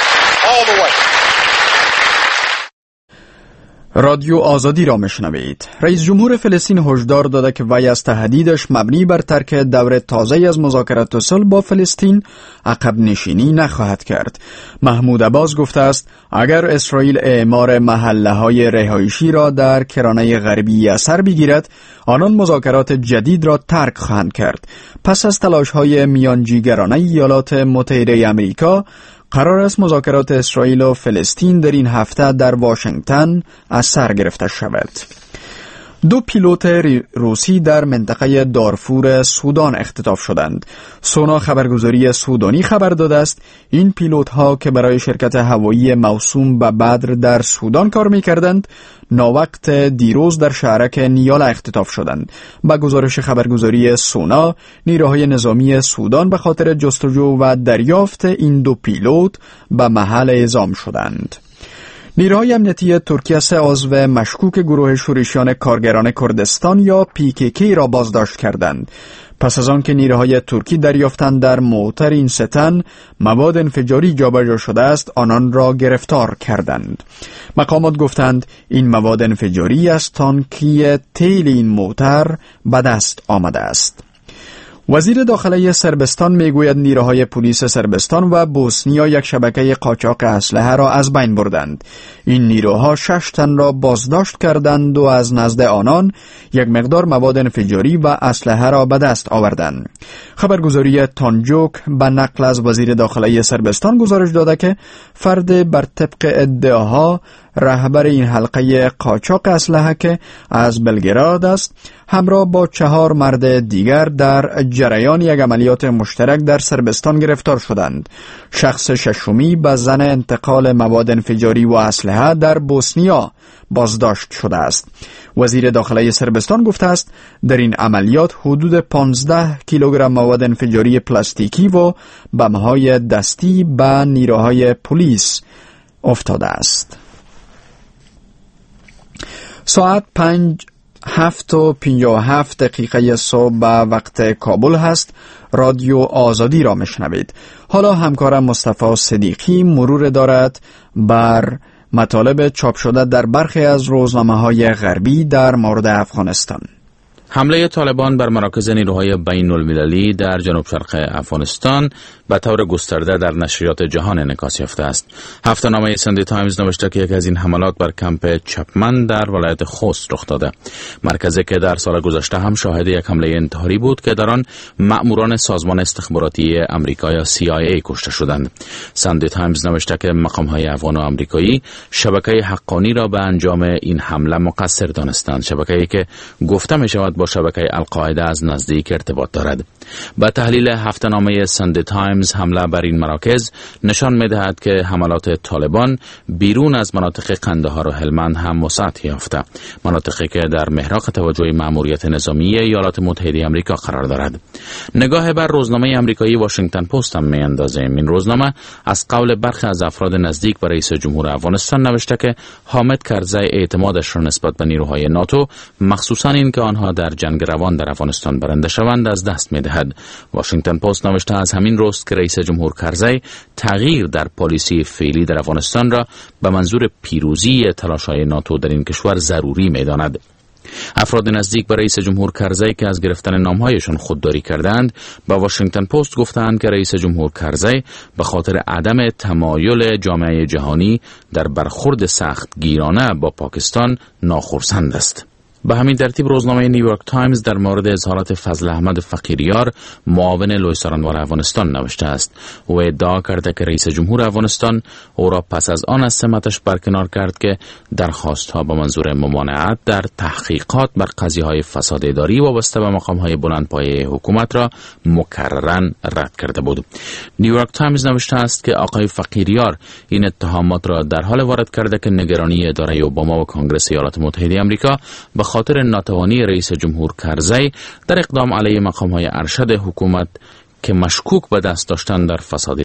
رادیو آزادی را میشنوید. رئیس جمهور فلسطین هشدار داده که وی از تهدیدش مبنی بر ترک دور تازه از مذاکرات صلح با فلسطین عقب نشینی نخواهد کرد. محمود عباس گفته است اگر اسرائیل اعمار محله‌های رهایشی را در کرانه غربی اثر بگیرد آنان مذاکرات جدید را ترک خواهند کرد. پس از تلاش‌های میانجیگرانه ایالات متحده آمریکا قرار است مذاکرات اسرائیل و فلسطین در این هفته در واشنگتن از سر گرفته شود. 2 پیلوت روسی در منطقه دارفور سودان اختطاف شدند. سونا خبرگزاری سودانی خبر داده است این پیلوت ها که برای شرکت هوایی موسوم به بدر در سودان کار می‌کردند ناوقت دیروز در شهرک نیالا اختطاف شدند. با گزارش خبرگزاری سونا نیروهای نظامی سودان به خاطر جستجو و دریافت این 2 پیلوت به محل اعزام شدند. نیروهای امنیتی ترکیه 3 عضو مشکوک گروه شورشیان کارگران کردستان یا PKK را بازداشت کردند. پس از آن که نیروهای ترکی دریافتند در موتر این 3 تن مواد انفجاری جابجا شده است آنان را گرفتار کردند. مقامات گفتند این مواد انفجاری از تانکی تیل این موتر به دست آمده است. وزیر داخلی سربستان میگوید نیروهای پلیس سربستان و بوسنیا یک شبکه قاچاق اسلحه را از بین بردند. این نیروها 6 تن را بازداشت کردند و از نزد آنان یک مقدار مواد انفجاری و اسلحه را به دست آوردند. خبرگزاری تانجوک به نقل از وزیر داخلی سربستان گزارش داده که فرد بر طبق ادعاها رهبر این حلقه قاچاق اسلحه که از بلگراد است همراه با 4 مرد دیگر در جریان یک عملیات مشترک در سربستان گرفتار شدند. شخص ششمی به زن انتقال مواد انفجاری و اسلحه در بوسنیا بازداشت شده است. وزیر داخلی سربستان گفته است در این عملیات حدود 15 کیلوگرم مواد انفجاری پلاستیکی و بم‌های دستی به نیروهای پلیس افتاده است. ساعت 7:57 صبح به وقت کابل هست. رادیو آزادی را میشنوید. حالا همکارم مصطفی صدیقی مرور دارد بر مطالب چاپ شده در برخی از روزنامه‌های غربی در مورد افغانستان. حمله طالبان بر مراکز نیروهای بین‌المللی در جنوب شرق افغانستان به طور گسترده در نشریات جهان انعکاس یافته است. هفته‌نامه ساندی تایمز نوشته که یک از این حملات بر کمپ چپمن در ولایت خوست رخ داده. مرکزی که در سال گذشته هم شاهد یک حمله انتحاری بود که در آن مأموران سازمان استخباراتی آمریکا یا CIA کشته شدند. ساندی تایمز نوشته که مقام‌های افغان و آمریکایی شبکه حقانی را به انجام این حمله مقصر دانستند، شبکه‌ای که گفته می‌شود با شبکه القاعده از نزدیک ارتباط دارد. با تحلیل هفته‌نامه ساندی تایمز حمله بر این مراکز نشان می‌دهد که حملات طالبان بیرون از مناطق قندهار و هلمند هم وسعت یافته، مناطقی که در محراق توجه مأموریت نظامی ایالات متحده آمریکا قرار دارد. نگاه بر روزنامه آمریکایی واشنگتن پست هم می‌اندازیم. این روزنامه از قول برخی از افراد نزدیک به رئیس جمهور افغانستان نوشته که حامد کرزی اعتمادش را نسبت به نیروهای ناتو، مخصوصاً این که آنها در جنگ روان در افغانستان برنده شوند، از دست می‌دهد. واشنگتن پست نوشته از همین روز که رئیس جمهور کرزی تغییر در پالیسی فعلی در افغانستان را به منظور پیروزی تلاش‌های ناتو در این کشور ضروری می‌داند. افراد نزدیک به رئیس جمهور کرزی که از گرفتن نامهایشان خودداری کردند با واشنگتن پست گفتند که رئیس جمهور کرزی به خاطر عدم تمایل جامعه جهانی در برخورد سخت گیرانه با پاکستان ناخرسند است. به همین ترتیب روزنامه نیویورک تایمز در مورد اظهارات فضل احمد فقیریار معاون لوی سارنوال افغانستان نوشته است. او ادعا کرده که رئیس جمهور افغانستان او را پس از آن از سمتش برکنار کرد که درخواستها به منظور ممانعت در تحقیقات بر قضیه‌های فساد اداری وابسته به مقام‌های بلندپایه حکومت را مکرراً رد کرده بود. نیویورک تایمز نوشته است که آقای فقیریار این اتهامات را در حال وارد کرده که نگرانی اداره اوباما و کنگره ایالات متحده آمریکا به خاطر ناتوانی رئیس جمهور کرزی در اقدام علیه مقام‌های ارشد حکومت که مشکوک به دست داشتن در فساد